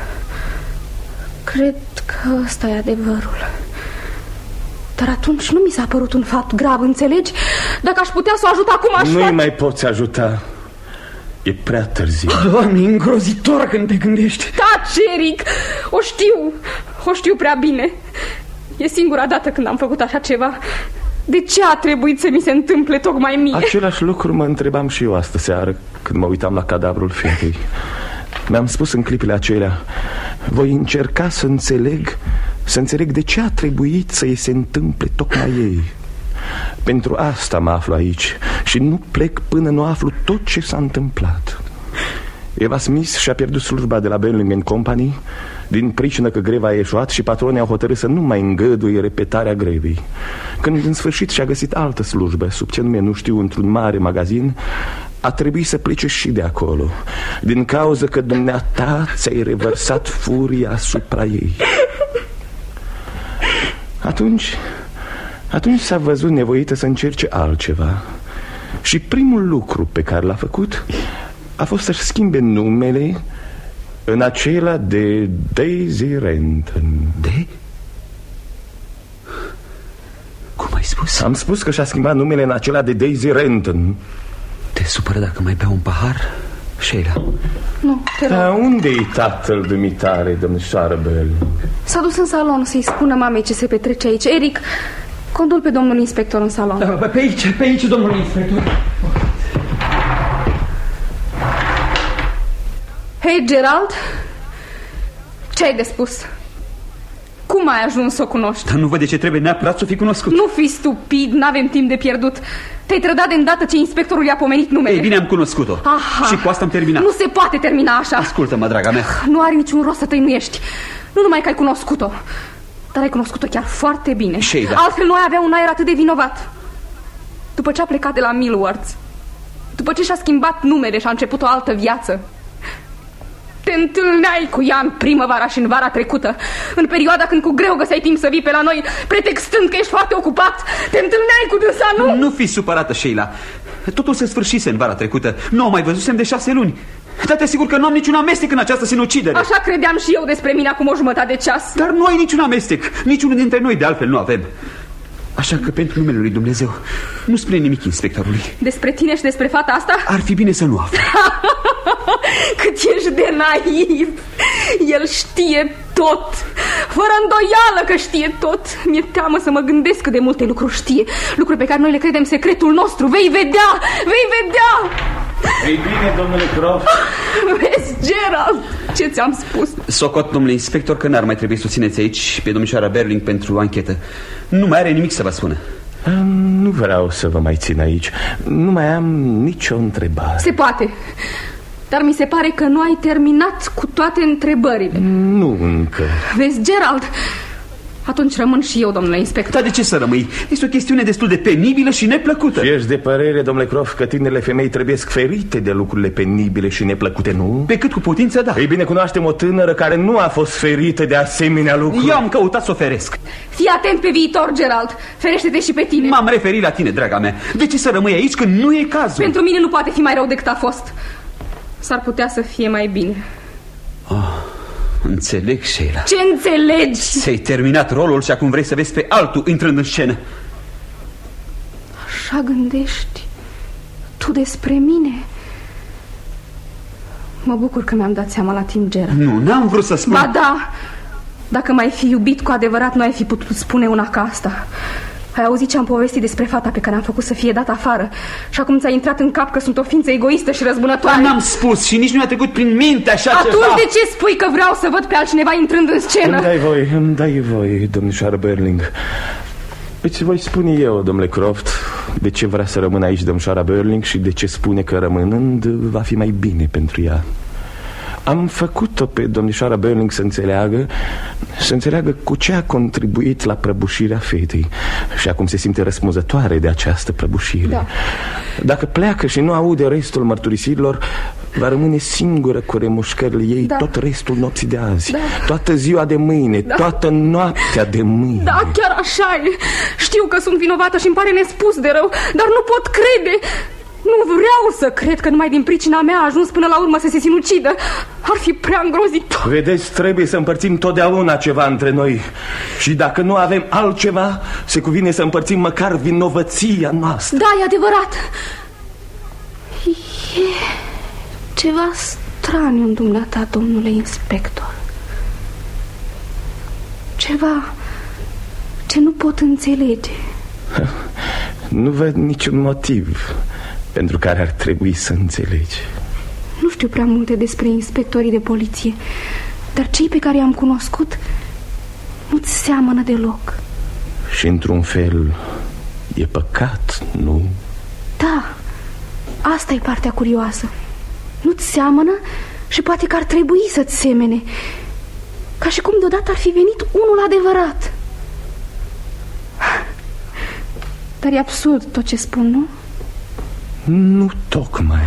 S4: Cred că ăsta e adevărul. Dar atunci nu mi s-a părut un fapt grav, înțelegi? Dacă aș putea să o ajut acum, aș
S9: Nu-i
S4: face...
S9: mai poți ajuta. E prea târziu.
S7: Doamne, îngrozitor când te gândești.
S4: Taci, Eric! O știu, o știu prea bine. E singura dată când am făcut așa ceva. De ce a trebuit să mi se întâmple tocmai mie?
S9: Același lucru mă întrebam și eu astă seară când mă uitam la cadavrul fetei. Mi-am spus în clipile acelea: voi încerca să înțeleg Să înțeleg de ce a trebuit să îi se întâmple tocmai ei. Pentru asta mă aflu aici și nu plec până nu aflu tot ce s-a întâmplat. Eva Smith și-a pierdut slujba de la Berling and Company din pricină că greva a eșuat și patronii au hotărât să nu mai îngăduie repetarea grevei. Când în sfârșit și-a găsit altă slujbă, sub ce nume nu știu, într-un mare magazin, a trebuit să plece și de acolo, din cauza că dumneata ți-ai revărsat furia asupra ei. Atunci, atunci s-a văzut nevoită să încerce altceva. Și primul lucru pe care l-a făcut a fost să-și schimbe numele în acela de Daisy Renton.
S5: De? Cum ai spus?
S9: Am spus că și-a schimbat numele în acela de Daisy Renton.
S5: Te supără dacă mai bea un pahar, Sheila?
S4: Nu, te rog.
S9: Dar unde-i tatăl dumitare, domnișoară Berling?
S4: S-a dus în salon să-i spună mamei ce se petrece aici. Eric, condu-l pe domnul inspector în salon.
S7: Da, pe aici, pe aici, domnul inspector.
S4: Hei, Gerald, ce ai de spus? Cum ai ajuns să o cunoști?
S5: Dar nu văd de ce trebuie neapărat să o fi cunoscut.
S4: Nu fi stupid, n-avem timp de pierdut. Te-ai trădat de îndată ce inspectorul i-a pomenit numele.
S5: Ei bine, am cunoscut-o. Și cu asta am terminat.
S4: Nu se poate termina așa.
S5: Ascultă-mă, draga mea.
S4: Nu are niciun rost să tăinuiești. Nu numai că ai cunoscut-o, dar ai cunoscut-o chiar foarte bine.
S5: Sheila.
S4: Altfel nu ai avea un aer atât de vinovat. După ce a plecat de la Millwards, după ce și-a schimbat numele și a început o altă viață, te întâlneai cu ea în primăvara și în vara trecută, în perioada când cu greu găseai timp să vii pe la noi, pretextând că ești foarte ocupat. Te întâlneai cu dânsa, nu?
S5: Nu fi supărată, Sheila. Totul se sfârșise în vara trecută. Nu o mai văzusem de șase luni. Dar te asigur că nu am niciun amestec în această sinucidere.
S4: Așa credeam și eu despre mine acum o jumătate de ceas.
S5: Dar nu ai niciun amestec. Niciunul dintre noi de altfel nu avem. Așa că pentru numele lui Dumnezeu nu spune nimic inspectorului.
S4: Despre tine și despre fata asta?
S5: Ar fi bine să nu afle.
S4: Cât ești de naiv. El știe tot. Fără îndoială că știe tot. Mi-e teamă să mă gândesc cât de multe lucruri știe. Lucruri pe care noi le credem secretul nostru. Vei vedea, vei vedea.
S9: Ei bine, domnule Croft.
S4: Vezi, Gerald, ce ți-am spus?
S5: Socot, domnule inspector, că n-ar mai trebui să țineți aici pe domnișoara Berling pentru anchetă. Nu mai are nimic să vă spună.
S9: Nu vreau să vă mai țin aici. Nu mai am nicio întrebare.
S4: Se poate. Dar mi se pare că nu ai terminat cu toate întrebările.
S9: Nu încă.
S4: Vezi, Gerald, atunci rămân și eu, domnule inspector.
S5: Dar de ce să rămâi? Este o chestiune destul de penibilă și neplăcută.
S9: Și ești de părere, domnule Croft, că tinerile femei trebuie ferite de lucrurile penibile și neplăcute, nu?
S5: Pe cât cu putință, da.
S9: Ei bine, cunoaștem o tânără care nu a fost ferită de asemenea lucruri.
S5: Eu am căutat să o feresc.
S4: Fii atent pe viitor, Gerald. Ferește-te și pe tine.
S5: M-am referit la tine, draga mea. De ce să rămâi aici când nu e cazul?
S4: Pentru mine nu poate fi mai rău decât a fost. S-ar putea să fie mai bine.
S5: Oh, înțeleg, Sheila.
S4: Ce înțelegi?
S5: Ți-ai terminat rolul și acum vrei să vezi pe altul intrând în scenă.
S4: Așa gândești tu despre mine? Mă bucur că mi-am dat seama la timp, Gerald.
S5: Nu, n-am vrut să spun.
S4: Ba da, dacă m-ai fi iubit cu adevărat, nu ai fi putut spune una ca asta. Ai auzit ce am povestit despre fata pe care am făcut să fie dat afară și acum ți-a intrat în cap că sunt o ființă egoistă și răzbunătoare.
S5: N-am spus și nici nu mi-a trecut prin minte așa
S4: Atunci
S5: ceva.
S4: Atunci de ce spui că vreau să văd pe altcineva intrând în scenă?
S9: Îmi dai voi, îmi dai voi, domnișoară Berling. Îți voi spune eu, domnule Croft, de ce vrea să rămână aici domnișoara Burling și de ce spune că rămânând va fi mai bine pentru ea. Am făcut-o pe domnișoara Burling să înțeleagă Să înțeleagă cu ce a contribuit la prăbușirea fetei și acum se simte răspunzătoare de această prăbușire. Da. Dacă pleacă și nu aude restul mărturisirilor, va rămâne singură cu remușcările ei, da, tot restul nopții de azi, da, toată ziua de mâine, da, toată noaptea de mâine.
S4: Da, chiar așa e. Știu că sunt vinovată și îmi pare nespus de rău, dar nu pot crede. Nu vreau să cred că numai din pricina mea a ajuns până la urmă să se sinucidă. Ar fi prea îngrozitor.
S9: Vedeți, trebuie să împărțim totdeauna ceva între noi. Și dacă nu avem altceva, se cuvine să împărțim măcar vinovăția noastră.
S4: Da, e adevărat. E ceva straniu în dumneata, domnule inspector. Ceva ce nu pot înțelege.
S9: Nu văd niciun motiv pentru care ar trebui să înțelegi.
S4: Nu știu prea multe despre inspectorii de poliție, dar cei pe care i-am cunoscut nu-ți seamănă deloc.
S9: Și într-un fel e păcat, nu?
S4: Da, asta e partea curioasă. Nu-ți seamănă și poate că ar trebui să-ți semene, ca și cum deodată ar fi venit unul adevărat. Dar e absurd tot ce spun, nu?
S9: Nu tocmai.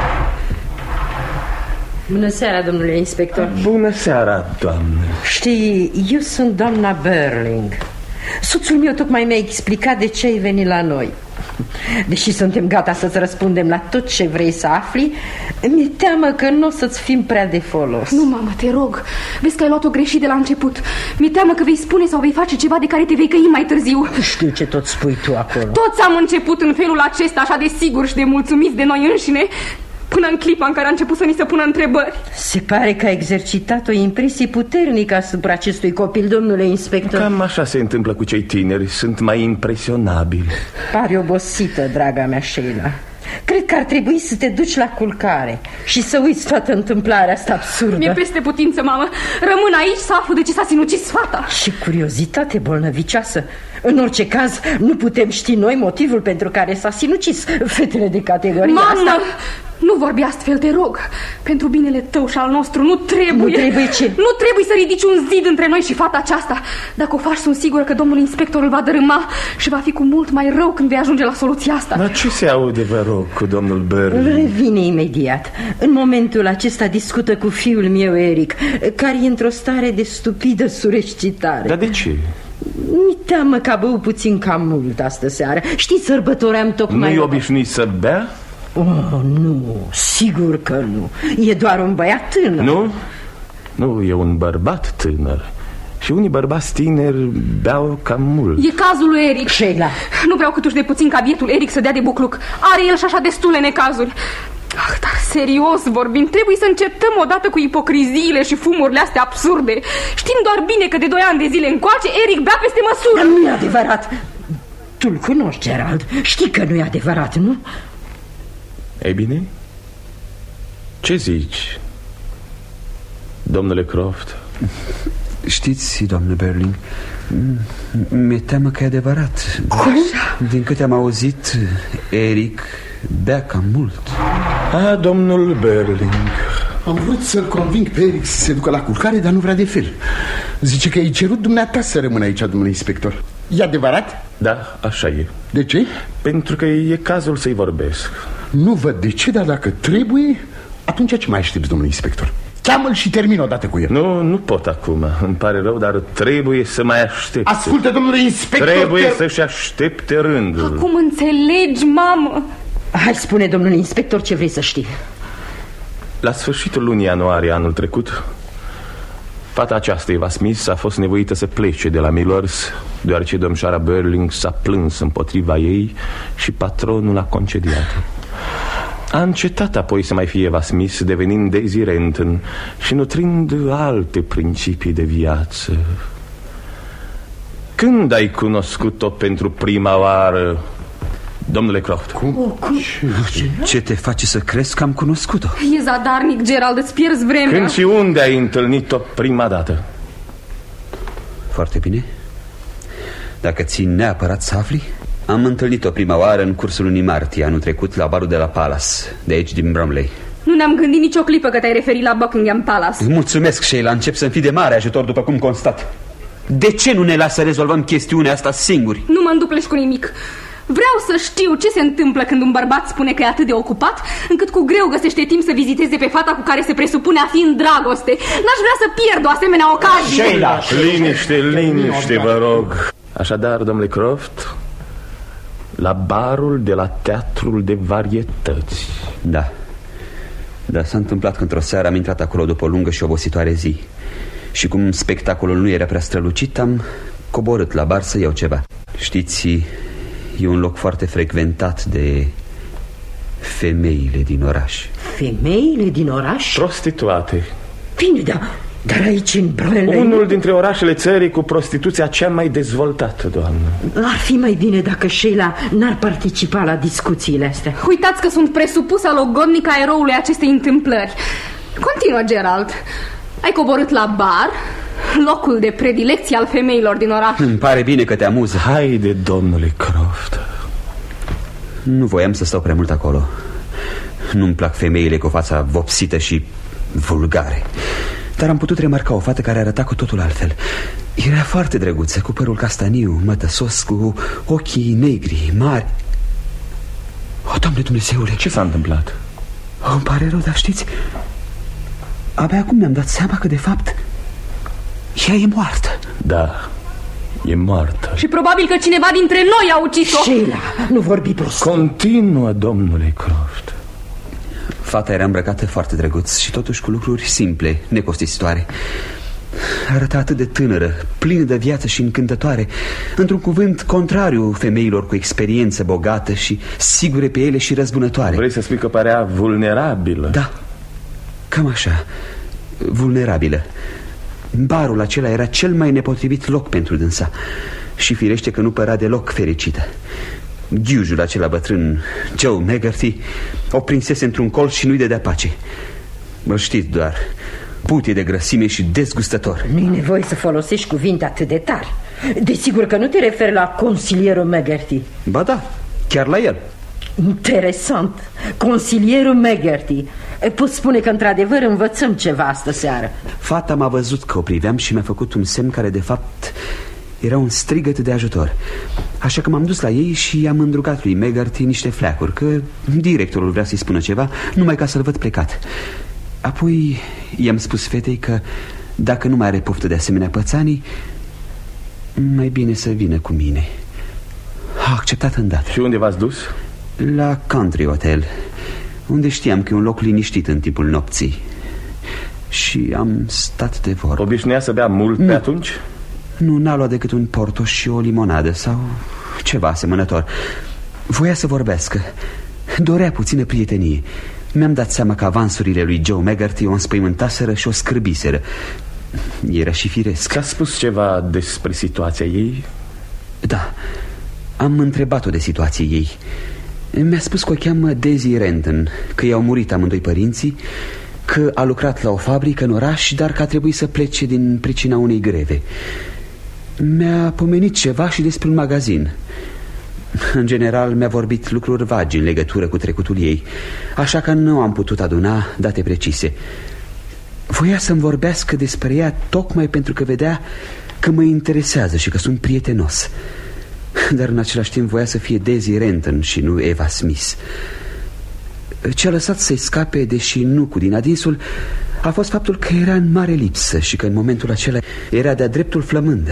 S6: Bună seara, domnule inspector.
S9: Bună seara, doamnă.
S6: Știi, eu sunt doamna Burling. Soțul meu tocmai mi-a explicat de ce ai venit la noi. Deși suntem gata să-ți răspundem la tot ce vrei să afli, mi-e teamă că nu o să-ți fim prea de folos.
S4: Nu, mamă, te rog. Vezi că ai luat-o greșit de la început. Mi-e teamă că vei spune sau vei face ceva de care te vei căi mai târziu.
S6: Știu ce tot spui tu acolo.
S4: Toți am început în felul acesta, așa de sigur și de mulțumiți de noi înșine, până în clipa în care a început să ni se pună întrebări.
S6: Se pare că a exercitat o impresie puternică asupra acestui copil, domnule inspector.
S9: Cam așa se întâmplă cu cei tineri. Sunt mai impresionabili.
S6: Pare obosită, draga mea Sheila. Cred că ar trebui să te duci la culcare și să uiți toată întâmplarea asta absurdă.
S4: Mi-e peste putință, mamă. Rămân aici să aflu de ce s-a sinucis fata.
S6: Și curiozitate bolnăvicioasă. În orice caz, nu putem ști noi motivul pentru care s-a sinucis. Fetele de categorie
S4: Mamă,
S6: asta...
S4: nu vorbi astfel, te rog. Pentru binele tău și al nostru nu trebuie.
S6: Nu trebuie ce?
S4: Nu trebuie să ridici un zid între noi și fata aceasta. Dacă o faci, sunt sigură că domnul inspector îl va dărâma și va fi cu mult mai rău când vei ajunge la soluția asta.
S9: Dar ce se aude, vă rog, cu domnul Burling?
S6: Revine imediat. În momentul acesta discută cu fiul meu, Eric, care e într-o stare de stupidă surecitare.
S9: Dar de ce?
S6: Mi teamă că a băut puțin cam mult astă seară. Știi, sărbătoream tocmai...
S9: Nu-i obișnuit să bea?
S6: Oh, nu, sigur că nu. E doar un băiat tânăr.
S9: Nu? Nu, e un bărbat tânăr. Și unii bărbați tineri beau cam mult.
S4: E cazul lui Eric.
S6: Sheila,
S4: nu vreau câtuși de puțin ca bietul Eric să dea de bucluc. Are el și așa destule necazuri. Ah, dar serios vorbind, trebuie să încetăm odată cu ipocriziile și fumurile astea absurde. Știm doar bine că de doi ani de zile încoace Eric bea peste măsură.
S6: Dar nu e adevărat. Tu-l cunoști, Gerald. Știi că nu e adevărat, nu?
S9: Ei bine, ce zici, domnule Croft?
S5: Știți, doamnă Burling, mi-e teamă că e adevărat.
S6: Cum?
S5: Din câte am auzit, Eric bea cam mult.
S9: Ah, domnul Burling.
S3: Am vrut să-l conving pe Eric să se ducă la culcare, dar nu vrea de fel. Zice că i-ai cerut dumneata să rămână aici, domnule inspector. E adevărat?
S9: Da, așa e.
S3: De ce?
S9: Pentru că e cazul să-i vorbesc.
S3: Nu văd de ce, dar dacă trebuie, atunci ce mai aștepți, domnule inspector? Cheamă-l și termin odată cu el.
S9: Nu, nu pot acum, îmi pare rău, dar trebuie să mai aștept.
S3: Ascultă, domnule inspector,
S9: trebuie
S3: că...
S9: să-și aștepte rândul.
S4: Acum înțelegi, mamă.
S6: Hai, spune, domnule inspector, ce vrei să știi.
S9: La sfârșitul lunii ianuarie anul trecut, fata aceasta, Eva Smith, a fost nevoită să plece de la Millers, deoarece domnișoara Burling s-a plâns împotriva ei și patronul a concediat-o. A încetat apoi să mai fie Eva Smith, devenind Daisy Renton și nutrind alte principii de viață. Când ai cunoscut-o pentru prima oară, domnule Croft?
S3: Cum?
S6: Oh, cum?
S5: Ce, ce te face să crezi că am cunoscut-o?
S4: E zadarnic, Gerald, îți pierzi vremea.
S9: Când și unde ai întâlnit-o prima dată?
S5: Foarte bine. Dacă ții neapărat să afli, Am întâlnit-o prima oară în cursul lunii martie anul trecut la barul de la Palace, de aici din Bromley.
S4: Nu ne-am gândit nicio clipă că te-ai referit la Buckingham Palace.
S5: Mulțumesc, Sheila, încep să-mi fii de mare ajutor după cum constat. De ce nu ne lasă să rezolvăm chestiunea asta singuri?
S4: Nu mă înduplești cu nimic. Vreau să știu ce se întâmplă când un bărbat spune că e atât de ocupat încât cu greu găsește timp să viziteze pe fata cu care se presupune a fi în dragoste. N-aș vrea să pierd o asemenea ocazie.
S9: Sheila, liniște, liniște, vă rog. Așadar, domnule Croft, la barul de la Teatrul de Varietăți.
S5: Da. Dar s-a întâmplat că într-o seară am intrat acolo după o lungă și obositoare zi. Și cum spectacolul nu era prea strălucit, am coborât la bar să iau ceva. Știți, e un loc foarte frecventat de femeile din oraș.
S6: Femeile din oraș?
S9: Prostituate.
S6: Bine, da, dar aici în Bromley...
S9: Unul dintre orașele țării cu prostituția cea mai dezvoltată, doamnă.
S6: Ar fi mai bine dacă Sheila n-ar participa la discuțiile astea.
S4: Uitați că sunt presupusă logodnică a eroului acestei întâmplări. Continuă, Gerald. Ai coborât la bar, locul de predilecție al femeilor din oraș.
S5: Îmi pare bine că te amuză.
S9: Haide, domnule Croft.
S5: Nu voiam să stau prea mult acolo. Nu-mi plac femeile cu fața vopsită și vulgare. Dar am putut remarca o fată care arăta cu totul altfel. Era foarte drăguță, cu părul castaniu, mătăsos, cu ochii negri, mari. O, Doamne Dumnezeule!
S9: Ce s-a întâmplat?
S5: O, îmi pare rău, dar știți, abia acum mi-am dat seama că de fapt ea e moartă.
S9: Da, e moartă.
S4: Și probabil că cineva dintre noi a ucis-o.
S6: Sheila, nu vorbi prost.
S9: Continuă, domnule Croft.
S5: Fata era îmbrăcată foarte drăguț și totuși cu lucruri simple, necostisitoare. Arăta atât de tânără, plină de viață și încântătoare. Într-un cuvânt, contrariu femeilor cu experiență bogată și sigure pe ele și răzbunătoare.
S9: Vrei să spui că părea vulnerabilă?
S5: Da, cam așa, vulnerabilă. Barul acela era cel mai nepotrivit loc pentru dânsa. Și firește că nu părea deloc fericită. Ghiujul acela bătrân, Joe Magerty, o prinsese într-un colț și nu-i dădea pace. Mă știți doar, putie de grăsime și dezgustător.
S6: Nu-i nevoie să folosești cuvinte atât de tari. Desigur că nu te referi la consilierul Magerty.
S5: Ba da, chiar la el.
S6: Interesant. Consilierul Magerty. Pot spune că într-adevăr învățăm ceva astă seară.
S5: Fata m-a văzut că o priveam și mi-a făcut un semn care de fapt era un strigăt de ajutor. Așa că m-am dus la ei și i-am îndrugat lui Magerty niște fleacuri, că directorul vrea să-i spună ceva, numai ca să-l văd plecat. Apoi i-am spus fetei că dacă nu mai are poftă de asemenea pățanii, mai bine să vină cu mine. A acceptat îndată.
S9: Și unde v-ați dus?
S5: La Country Hotel, unde știam că e un loc liniștit în timpul nopții. Și am stat de vorbă.
S9: Obișnuia să bea mult
S5: nu.
S9: pe atunci?
S5: Nu, n-a luat decât un porto și o limonadă sau ceva asemănător. Voia să vorbească. Dorea puțină prietenie. Mi-am dat seama că avansurile lui Joe Magerty o înspăimântaseră și o scârbiseră. Era și firesc.
S9: Ți-a spus ceva despre situația ei?
S5: Da, am întrebat-o de situația ei. Mi-a spus că o cheamă Daisy Renton, că i-au murit amândoi părinții, că a lucrat la o fabrică în oraș, dar că a trebuit să plece din pricina unei greve. Mi-a pomenit ceva și despre un magazin. În general mi-a vorbit lucruri vagi în legătură cu trecutul ei, așa că nu am putut aduna date precise. Voia să-mi vorbească despre ea tocmai pentru că vedea că mă interesează și că sunt prietenos. Dar în același timp voia să fie Daisy Renton și nu Eva Smith. Ce a lăsat să-i scape, deși nu cu din adinsul, a fost faptul că era în mare lipsă și că în momentul acela era de-a dreptul flămândă.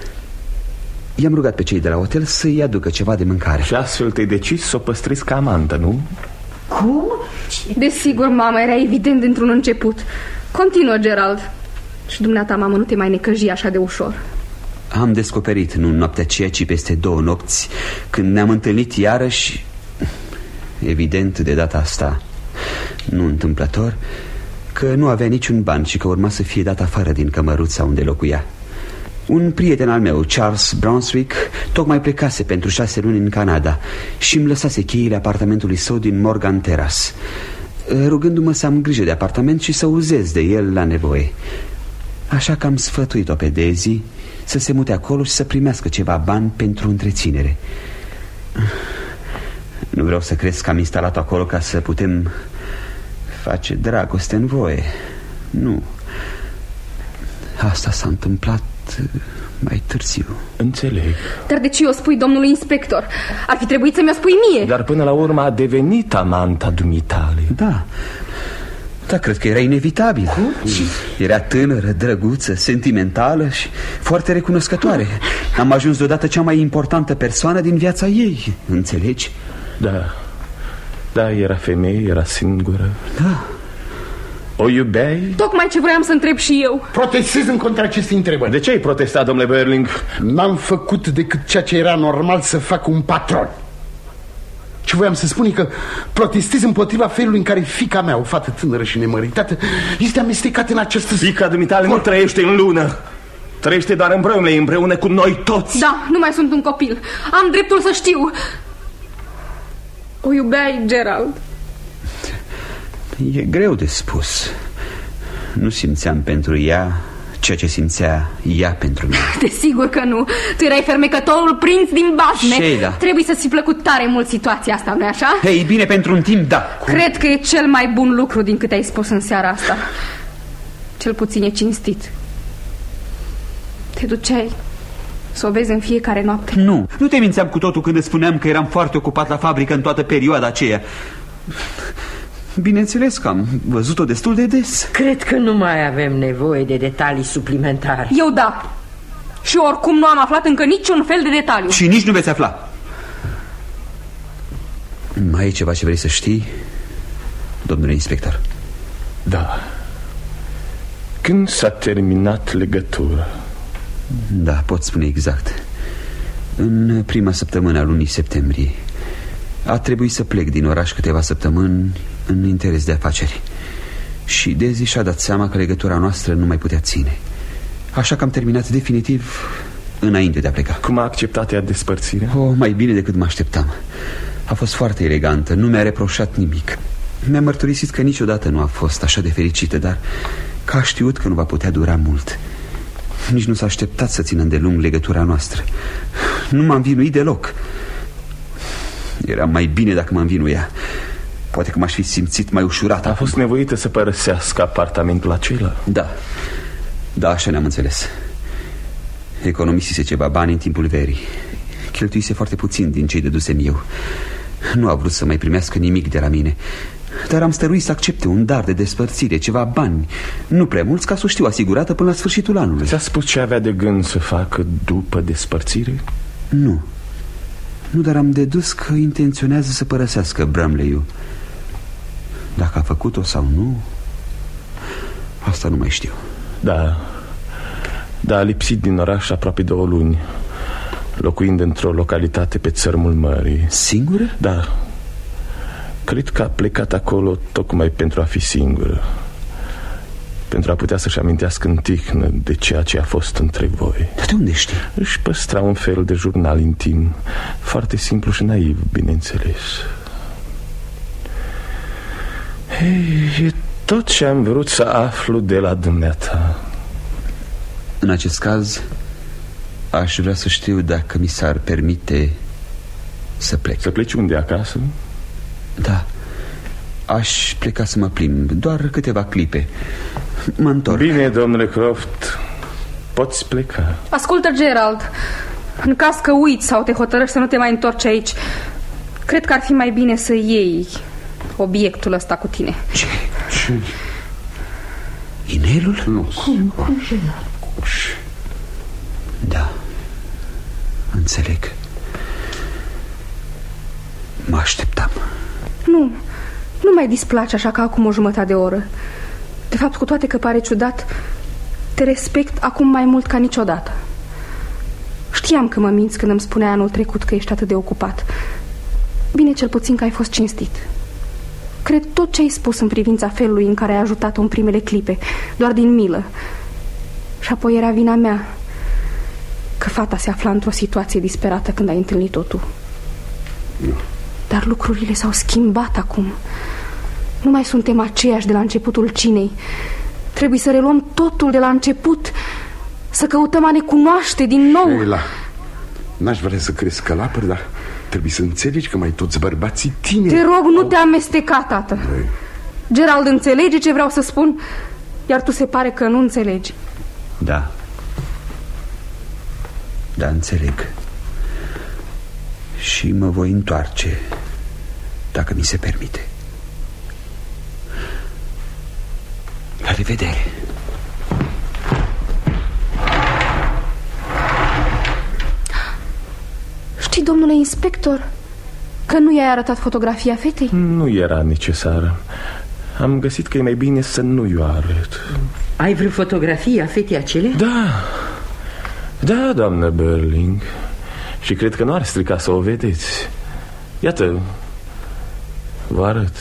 S5: I-am rugat pe cei de la hotel să-i aducă ceva de mâncare.
S9: Și astfel te-ai decis să o păstrezi ca amantă, nu?
S6: Cum?
S4: Desigur, mama, era evident dintr-un început. Continuă, Gerald. Și dumneata, mamă, nu te mai necăji așa de ușor.
S5: Am descoperit nu noaptea aceea, ci peste două nopți, când ne-am întâlnit iarăși, evident de data asta nu întâmplător, că nu avea niciun ban și că urma să fie dat afară din cămăruța unde locuia. Un prieten al meu, Charles Brunswick, tocmai plecase pentru șase luni în Canada și îmi lăsase cheile apartamentului său din Morgan Terrace, rugându-mă să am grijă de apartament și să uzez de el la nevoie. Așa că am sfătuit-o pe Daisy să se mute acolo și să primească ceva bani pentru întreținere. Nu vreau să crezi că am instalat acolo ca să putem face dragoste în voie. Nu. Asta s-a întâmplat mai târziu.
S9: Înțeleg.
S4: Dar de ce o spui domnului inspector? Ar fi trebuit să mi-o spui mie.
S9: Dar până la urmă a devenit amanta dumitale.
S5: Da. Da, cred că era inevitabil. Era tânără, drăguță, sentimentală și foarte recunoscătoare. Am ajuns deodată cea mai importantă persoană din viața ei. Înțelegi?
S9: Da. Da, era femeie, era singură.
S5: Da.
S9: O iubeai?
S4: Tocmai ce vreau să întreb și eu.
S3: Protestez în contra acestei întrebări.
S9: De ce ai protestat, domnule Berling?
S3: N-am făcut decât ceea ce era normal să facă un patron. Ce voiam să spun e că protestez împotriva felului în care fiica mea, o fată tânără și nemăritată, este amestecată în această...
S9: Fiica dumitale nu trăiește în lună. Trăiește doar în Bromley, împreună cu noi toți.
S4: Da, nu mai sunt un copil. Am dreptul să știu. O iubeai, Gerald?
S5: E greu de spus. Nu simțeam pentru ea ceea ce simțea ea pentru mine.
S4: Desigur că nu. Tu erai fermecătorul prinț din basme.
S5: Sheila.
S4: Trebuie să-ți fi plăcut tare mult situația asta, nu-i așa?
S5: Ei, bine, pentru un timp, da.
S4: Cred că e cel mai bun lucru din câte ai spus în seara asta. Cel puțin e cinstit. Te duceai să o vezi în fiecare noapte?
S5: Nu, nu te mințeam cu totul când îți spuneam că eram foarte ocupat la fabrică în toată perioada aceea. Bineînțeles că am văzut-o destul de des.
S6: Cred că nu mai avem nevoie de detalii suplimentare.
S4: Eu da. Și oricum nu am aflat încă niciun fel de detaliu.
S5: Și nici nu veți afla. Mai e ceva ce vrei să știi, domnule inspector?
S9: Da. Când s-a terminat legătura?
S5: Da, pot spune exact. În prima săptămână a lunii septembrie. A trebuit să plec din oraș câteva săptămâni în interes de afaceri. Și Daisy și-a dat seama că legătura noastră nu mai putea ține. Așa că am terminat definitiv înainte de a pleca.
S9: Cum a acceptat ea despărțirea?
S5: Oh, mai bine decât mă așteptam. A fost foarte elegantă, nu mi-a reproșat nimic. Mi-a mărturisit că niciodată nu a fost așa de fericită, dar că a știut că nu va putea dura mult. Nici nu s-a așteptat să țină îndelung legătura noastră. Nu m-a învinuit deloc. Era mai bine dacă mă învinuia. Poate că m-aș fi simțit mai ușurat.
S9: A fost nevoită să părăsească apartamentul acela?
S5: Da. Da, așa ne-am înțeles. Economisise ceva bani în timpul verii. Cheltuise foarte puțin din cei dedusem eu. Nu a vrut să mai primească nimic de la mine, dar am stăruit să accepte un dar de despărțire, ceva bani. Nu prea mulți, ca să o știu asigurată până la sfârșitul anului.
S9: Ți-a spus ce avea de gând să facă după despărțire?
S5: Nu. Nu, dar am dedus că intenționează să părăsească Bromley-ul. Dacă a făcut-o sau nu, asta nu mai știu.
S9: Da. Da, a lipsit din oraș aproape două luni, locuind într-o localitate pe țărmul mării.
S5: Singură?
S9: Da. Cred că a plecat acolo tocmai pentru a fi singură, pentru a putea să-și amintească în tihnă de ceea ce a fost între voi.
S5: Dar de unde știi?
S9: Își păstra un fel de jurnal intim, foarte simplu și naiv, bineînțeles. Ei, e tot ce am vrut să aflu de la dumneata.
S5: În acest caz, aș vrea să știu dacă mi s-ar permite să plec.
S9: Să pleci unde, acasă?
S5: Da. Aș pleca să mă plimb, doar câteva clipe. Mă întorc.
S9: Bine, domnule Croft, poți pleca.
S4: Ascultă, Gerald, în caz că uiți sau te hotărăști să nu te mai întorci aici, cred că ar fi mai bine să iei obiectul ăsta cu tine.
S5: Ce? Ce? Inelul?
S3: Nu.
S6: Cum? Cum, Gerald?
S5: Da. Înțeleg. Mă așteptam.
S4: Nu, nu mai displace așa ca acum o jumătate de oră. De fapt, cu toate că pare ciudat, te respect acum mai mult ca niciodată. Știam că mă minți când îmi spuneai anul trecut că ești atât de ocupat. Bine, cel puțin că ai fost cinstit. Cred tot ce ai spus în privința felului în care ai ajutat-o în primele clipe, doar din milă. Și apoi era vina mea că fata se afla într-o situație disperată când ai întâlnit-o tu. Dar lucrurile s-au schimbat acum. Nu mai suntem aceiași de la începutul cinei. Trebuie să reluăm totul de la început, să căutăm a ne cunoaște din nou.
S3: Sheila, n-aș vrea să crezi călapăr, dar Trebuie să înțelegi că mai toți bărbații tineri...
S4: Te rog, nu te amesteca, tată.
S3: Băi.
S4: Gerald înțelege ce vreau să spun, iar tu se pare că nu înțelegi.
S5: Da. Da, înțeleg. Și mă voi întoarce, dacă mi se permite. La revedere.
S4: Știi, domnule inspector, că nu i-ai arătat fotografia fetei?
S9: Nu era necesară. Am găsit că e mai bine să nu i-o arăt.
S6: Ai vreo fotografie a fetei acelea?
S9: Da. Da, doamnă Burling. Și cred că nu ar strica să o vedeți. Iată, vă arăt.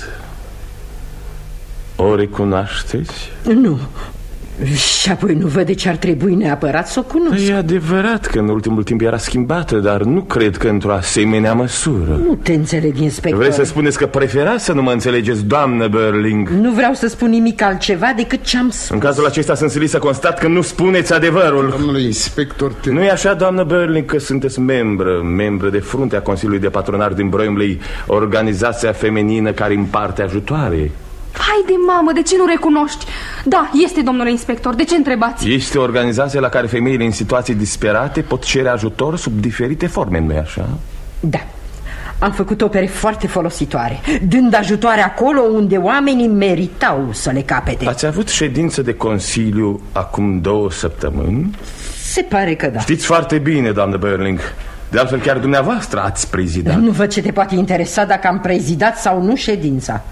S9: O recunoașteți?
S6: Nu. Și apoi nu văd de ce ar trebui neapărat să o cunosc.
S9: E adevărat că în ultimul timp era schimbată, dar nu cred că într-o asemenea măsură.
S6: Nu te înțeleg, inspector.
S9: Vreți să spuneți că preferați să nu mă înțelegeți, doamnă Burling?
S6: Nu vreau să spun nimic altceva decât ce am spus.
S9: În cazul acesta sunt silit să constat că nu spuneți adevărul.
S3: Domnule inspector, te...
S9: Nu e așa, doamnă Burling, că sunteți membră, membră de frunte a Consiliului de Patronaj din Bramley, organizația feminină care împarte ajutoare?
S4: Hai de mamă, de ce nu recunoști? Da, este, domnule inspector, de ce întrebați?
S9: Este o organizație la care femeile în situații disperate pot cere ajutor sub diferite forme, nu-i așa?
S6: Da. Am făcut opere foarte folositoare, dând ajutoare acolo unde oamenii meritau să le capete.
S9: Ați avut ședință de consiliu acum două săptămâni?
S6: Se pare că da.
S9: Știți foarte bine, doamnă Burling. De altfel, chiar dumneavoastră ați prezidat.
S6: Nu văd ce te poate interesa dacă am prezidat sau nu ședința.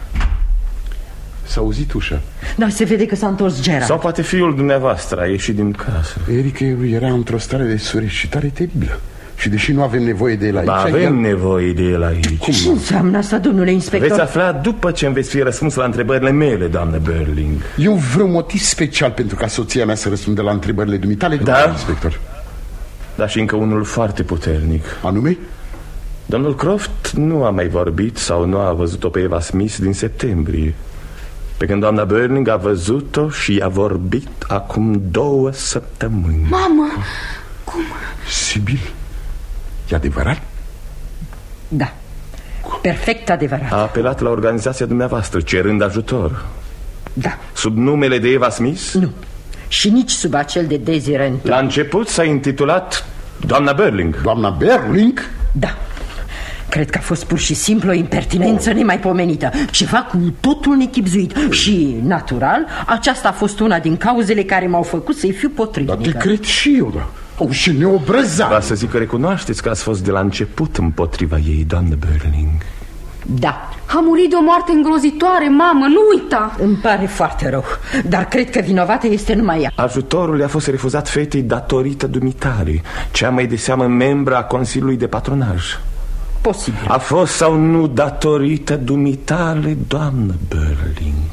S3: S-a auzit ușa.
S6: Da, se vede că s-a întors Gerald.
S9: Sau poate fiul dumneavoastră a ieșit din casă.
S3: Eric era într-o stare de sureșitare teribilă. Și deși nu avem nevoie de el aici...
S9: Ba, avem
S3: el...
S9: nevoie de el aici.
S3: Cum?
S6: Ce înseamnă asta, domnule inspector?
S9: Veți afla după ce îmi veți fi răspuns la întrebările mele, doamnă Burling.
S3: Eu vreau motiv special pentru ca soția mea să răspundă la întrebările dumitale,
S9: da?
S3: Domnule inspector.
S9: Da, și încă unul foarte puternic.
S3: Anume?
S9: Domnul Croft nu a mai vorbit sau nu a văzut-o pe Eva Smith din septembrie, pe când doamna Burling a văzut-o și a vorbit acum două săptămâni.
S4: Mamă, cum?
S3: Sibyl, e adevărat?
S6: Da, perfect adevărat.
S9: A apelat la organizația dumneavoastră cerând ajutor.
S6: Da.
S9: Sub numele de Eva Smith?
S6: Nu, și nici sub acel de Daisy Renton.
S9: La început s-a intitulat doamna Burling.
S3: Doamna Burling?
S6: Da. Cred că a fost pur și simplu o impertinență oh. nemaipomenită. Ceva cu totul nechibzuit. Și, natural, aceasta a fost una din cauzele care m-au făcut să-i fiu potrivnică.
S3: Dar te cred și eu, da. Oh, și neobrăzat.
S9: Vreau să zic că recunoașteți că ați fost de la început împotriva ei, doamnă Burling.
S6: Da.
S4: A murit de o moarte îngrozitoare, mamă, nu uita.
S6: Îmi pare foarte rău, dar cred că vinovată este numai ea.
S9: Ajutorul i-a fost refuzat fetei datorită dumitare, cea mai de seamă membră a Consiliului de Patronaj.
S6: Posibil.
S9: A fost sau nu datorită dumitale, doamnă Burling?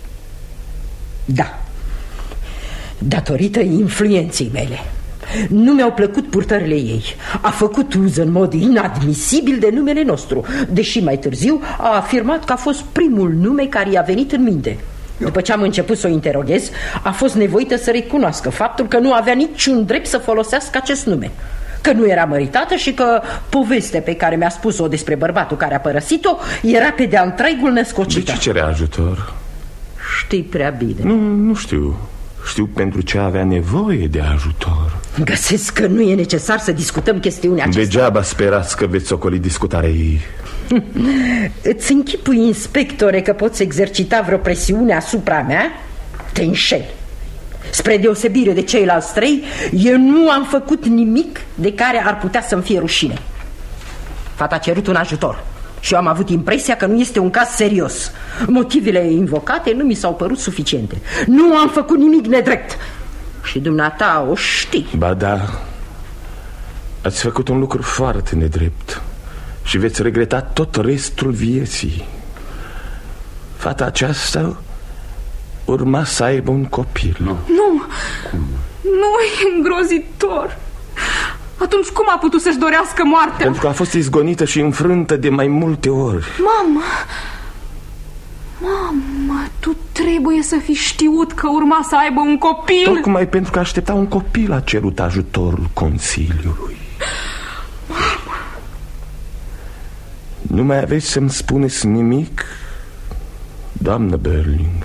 S6: Da. Datorită influenței mele. Nu mi-au plăcut purtările ei. A făcut uz în mod inadmisibil de numele nostru, deși mai târziu a afirmat că a fost primul nume care i-a venit în minte. După ce am început să o interoghez, a fost nevoită să recunoască faptul că nu avea niciun drept să folosească acest nume, că nu era măritată și că povestea pe care mi-a spus-o despre bărbatul care a părăsit-o era pe de-a întregul născocită.
S9: De ce cere ajutor?
S6: Știi prea bine.
S9: Nu, nu știu. Știu pentru ce avea nevoie de ajutor.
S6: Găsesc că nu e necesar să discutăm chestiunea aceasta.
S9: Degeaba sperați că veți ocoli discutarea ei.
S6: Îți închipui, inspectore, că poți exercita vreo presiune asupra mea? Te înșeli. Spre deosebire de ceilalți trei, eu nu am făcut nimic de care ar putea să-mi fie rușine. Fata a cerut un ajutor și eu am avut impresia că nu este un caz serios. Motivele invocate nu mi s-au părut suficiente. Nu am făcut nimic nedrept. Și dumneata o știi.
S9: Ba da, ați făcut un lucru foarte nedrept și veți regreta tot restul vieții. Fata aceasta urma să aibă un copil.
S3: Nu.
S4: Nu, nu, e îngrozitor. Atunci cum a putut să-și dorească moartea?
S9: Pentru că a fost izgonită și înfrântă de mai multe ori.
S4: Mamă, mamă, tu trebuie să fi știut că urma să aibă un copil.
S9: Tocmai pentru că aștepta un copil a cerut ajutorul Consiliului.
S4: Mamă.
S9: Nu mai aveți să-mi spuneți nimic, doamnă Berling?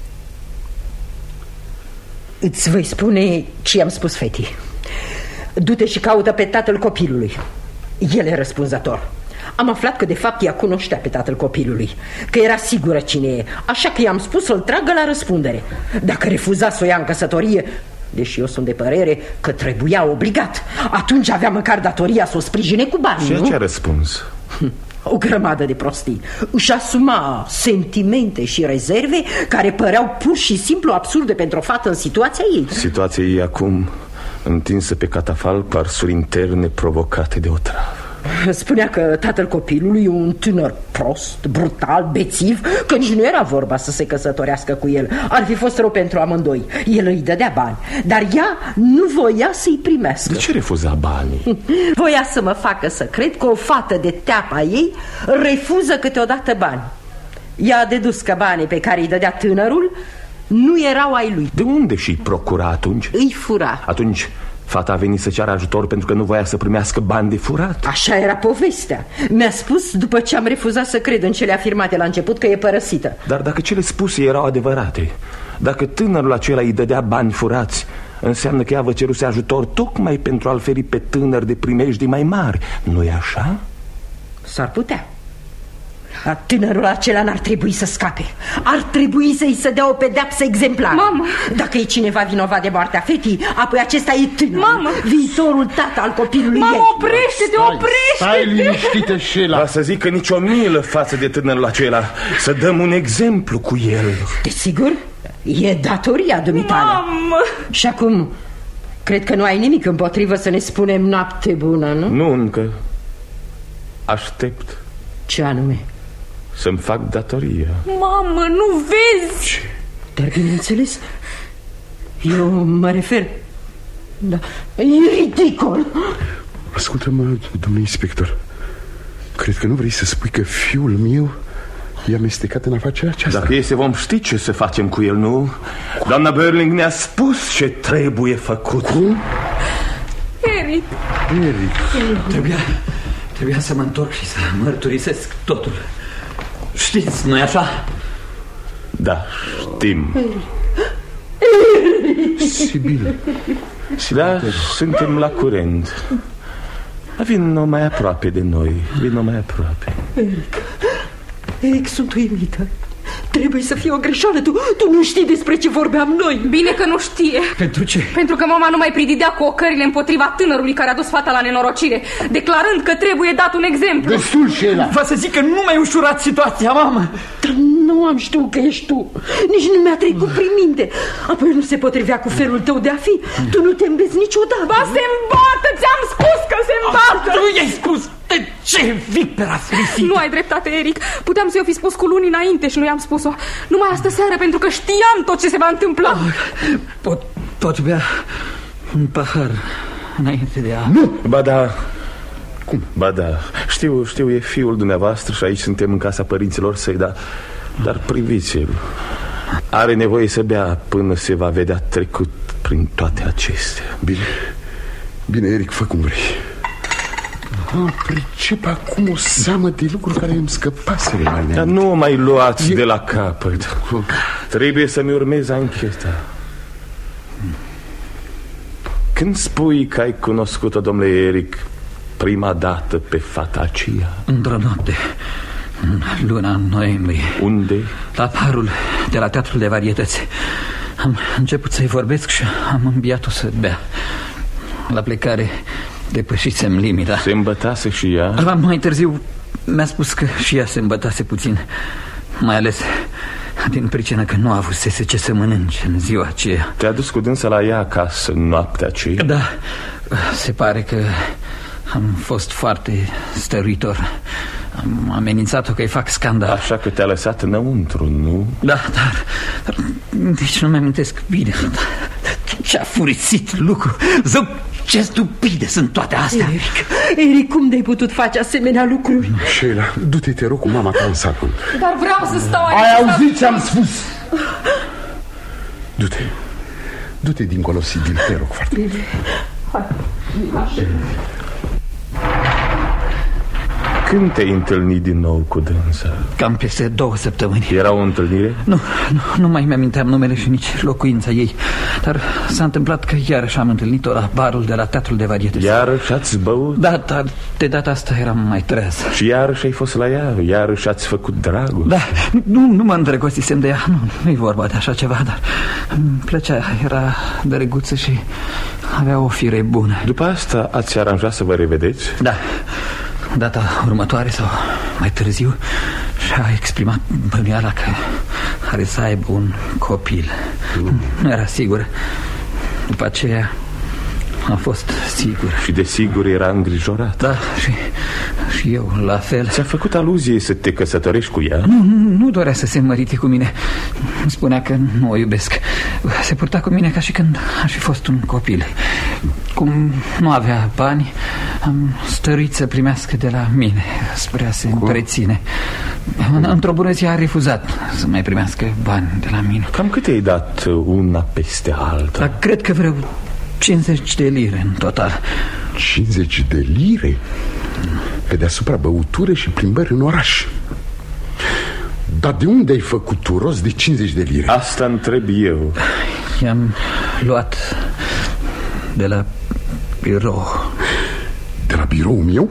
S6: Îți voi spune ce i-am spus fetii. Du-te și caută pe tatăl copilului. El e răspunzător. Am aflat că de fapt ea cunoștea pe tatăl copilului, că era sigură cine e, așa că i-am spus să-l tragă la răspundere. Dacă refuza să o ia în căsătorie, deși eu sunt de părere că trebuia obligat, atunci avea măcar datoria să o sprijine cu bani.
S9: Și ce a răspuns?
S6: O grămadă de prostii. Își asuma sentimente și rezerve care păreau pur și simplu absurde pentru o fată în situația ei.
S9: Situația ei acum întinsă pe catafalc cu arsuri interne provocate de o travă.
S6: Spunea că tatăl copilului e un tânăr prost, brutal, bețiv, că nici nu era vorba să se căsătorească cu el. Ar fi fost rău pentru amândoi. El îi dădea bani, dar ea nu voia să-i primească.
S9: De ce refuza banii?
S6: Voia să mă facă să cred că o fată de teapa ei refuză câteodată bani. Ea a dedus că banii pe care îi dădea tânărul nu erau ai lui.
S9: De unde și-i procura atunci?
S6: Îi fura.
S9: Atunci fata a venit să ceară ajutor pentru că nu voia să primească bani de furat.
S6: Așa era povestea. Mi-a spus după ce am refuzat să cred în cele afirmate la început, că e părăsită.
S9: Dar dacă cele spuse erau adevărate, dacă tânărul acela îi dădea bani furați, înseamnă că ea vă ceruse ajutor tocmai pentru a-l feri pe tânăr de primejdii mai mari. Nu-i așa?
S6: S-ar putea. Dar tânărul acela n-ar trebui să scape. Ar trebui să-i se dea o pedeapsă exemplară.
S4: Mamă!
S6: Dacă e cineva vinovat de moartea fetii, apoi acesta e tânăr.
S4: Mamă!
S6: Viitorul tată al copilului
S4: Mamă,
S6: ei.
S4: oprește-te, oprește-te!
S3: Stai liniștită, Sheila.
S9: Va să zic că nicio milă față de tânărul acela. Să dăm un exemplu cu el.
S6: Desigur, e datoria dumitale.
S4: Mamă!
S6: Și acum, cred că nu ai nimic împotrivă să ne spunem noapte bună, nu?
S9: Nu încă. Aștept.
S6: Ce anume?
S9: Să-mi fac datoria.
S4: Mamă, nu vezi?
S6: Dar bineînțeles, eu mă refer. Da. E ridicol.
S3: Ascultă-mă, domnule inspector. Cred că nu vrei să spui că fiul meu e amestecat în afacerea aceasta.
S9: Dacă este, vom ști ce să facem cu el, nu? Cum? Doamna Berling ne-a spus ce trebuie făcut.
S3: Cum?
S4: Eric.
S3: Eric.
S7: Trebuia, trebuia să mă întorc și să mărturisesc totul. Știți, nu-i așa?
S9: Da, știm.
S3: Sibil.
S9: Da, suntem la curent. Vino mai aproape de noi. Vino mai aproape.
S6: Eric, Eric, sunt uimită. Trebuie să fie o greșeală. Tu, tu nu știi despre ce vorbeam noi.
S4: Bine că nu știe.
S7: Pentru ce?
S4: Pentru că mama nu mai prididea cu ocările împotriva tânărului care a dus fata la nenorocire, declarând că trebuie dat un exemplu.
S3: Destul, Sheila.
S7: Va să zic că nu mai ușurat situația, mamă.
S6: Dar nu am știut că ești tu. Nici nu mi-a trecut prin minte. Apoi nu se potrivea cu felul tău de a fi. Tu nu te îmbezi niciodată.
S4: Ba, se îmbată, ți-am spus că se îmbată.
S7: Tu i-ai spus. De ce vipera frisită?
S4: Nu ai dreptate, Eric. Puteam să-i o fi spus cu luni înainte și nu i-am spus-o. Numai astă seară, pentru că știam tot ce se va întâmpla.
S7: Pot, pot bea un pahar înainte de a...
S3: Nu!
S9: Ba da. Cum? Ba da. Știu, știu, e fiul dumneavoastră și aici suntem în casa părinților săi, dar, dar priviți-l. Are nevoie să bea până se va vedea trecut prin toate acestea.
S3: Bine, bine, Eric, fă cum vrei. Ah, pricep acum o seamă de lucruri care îmi scăpaseră mai
S9: Dar nu o mai luați e... de la capăt. Trebuie să-mi urmezi ancheta. Când spui că ai cunoscut-o, domnule Eric, prima dată pe fata aceea?
S7: Într-o noapte, în luna noiembrie.
S9: Unde?
S7: La barul de la Teatrul de Varietăți. Am început să-i vorbesc și am înviat-o să bea. La plecare depășisem limita.
S9: Se îmbătase și ea?
S7: Mai târziu mi-a spus că și ea se îmbătase puțin, mai ales din pricină că nu avusese ce să mănânce în ziua aceea.
S9: Te-a dus cu dânsa la ea acasă noaptea aceea?
S7: Da, se pare că am fost foarte stăruitor. Am amenințat-o că îi fac scandal.
S9: Așa că te-a lăsat înăuntru, nu?
S7: Da, dar, dar nici nu mi-amintesc bine. Ce-a furisit lucru. Zău, ce stupide sunt toate astea.
S6: Eric, Eric, cum de-ai putut face asemenea lucruri?
S3: Sheila, du-te, te rog, cu mama ta în salon.
S4: Dar vreau să stau aici.
S3: Ai auzit ce-am spus? Du-te, du-te dincolo, Sibyl, te rog foarte mult.
S6: Hai, așa.
S9: când te-ai întâlnit din nou cu dânsa?
S7: Cam peste două săptămâni.
S9: Era o întâlnire?
S7: Nu, nu, nu mai mi-aminteam numele și nici locuința ei. Dar s-a întâmplat că iarăși am întâlnit-o la barul de la Teatrul de Varietăți.
S9: Iarăși ați băut?
S7: Da, dar de data asta eram mai treaz.
S9: Și iarăși ai fost la ea? Iarăși ați făcut dragoste?
S7: Da, nu, nu mă îndrăgostisem de ea. Nu, nu-i vorba de așa ceva, dar îmi plăcea. Era drăguță și avea o fire bună.
S9: După asta ați aranjat să vă revedeți?
S7: Da. Data următoare sau mai târziu și-a exprimat bănuiala că are să aibă un copil. mm. Nu era sigur. După aceea a fost sigur.
S9: Și desigur era îngrijorat.
S7: Da, și, și eu la fel.
S9: Ți-a făcut aluzie să te căsătorești cu ea?
S7: Nu, nu, nu dorea să se mărite cu mine. Spunea că nu o iubesc. Se purta cu mine ca și când aș fi fost un copil. Cum nu avea bani, am stăruit să primească de la mine spre a se întreține. Într-o bună zi a refuzat să mai primească bani de la mine.
S9: Cam cât ai dat una peste alta?
S7: Dar cred că vreo cincizeci de lire în total.
S3: cincizeci de lire? Pe deasupra băutură și plimbări în oraș. Dar de unde ai făcut tu rost de cincizeci de lire?
S9: Asta întreb eu.
S7: I-am luat de la birou.
S3: De la biroul meu?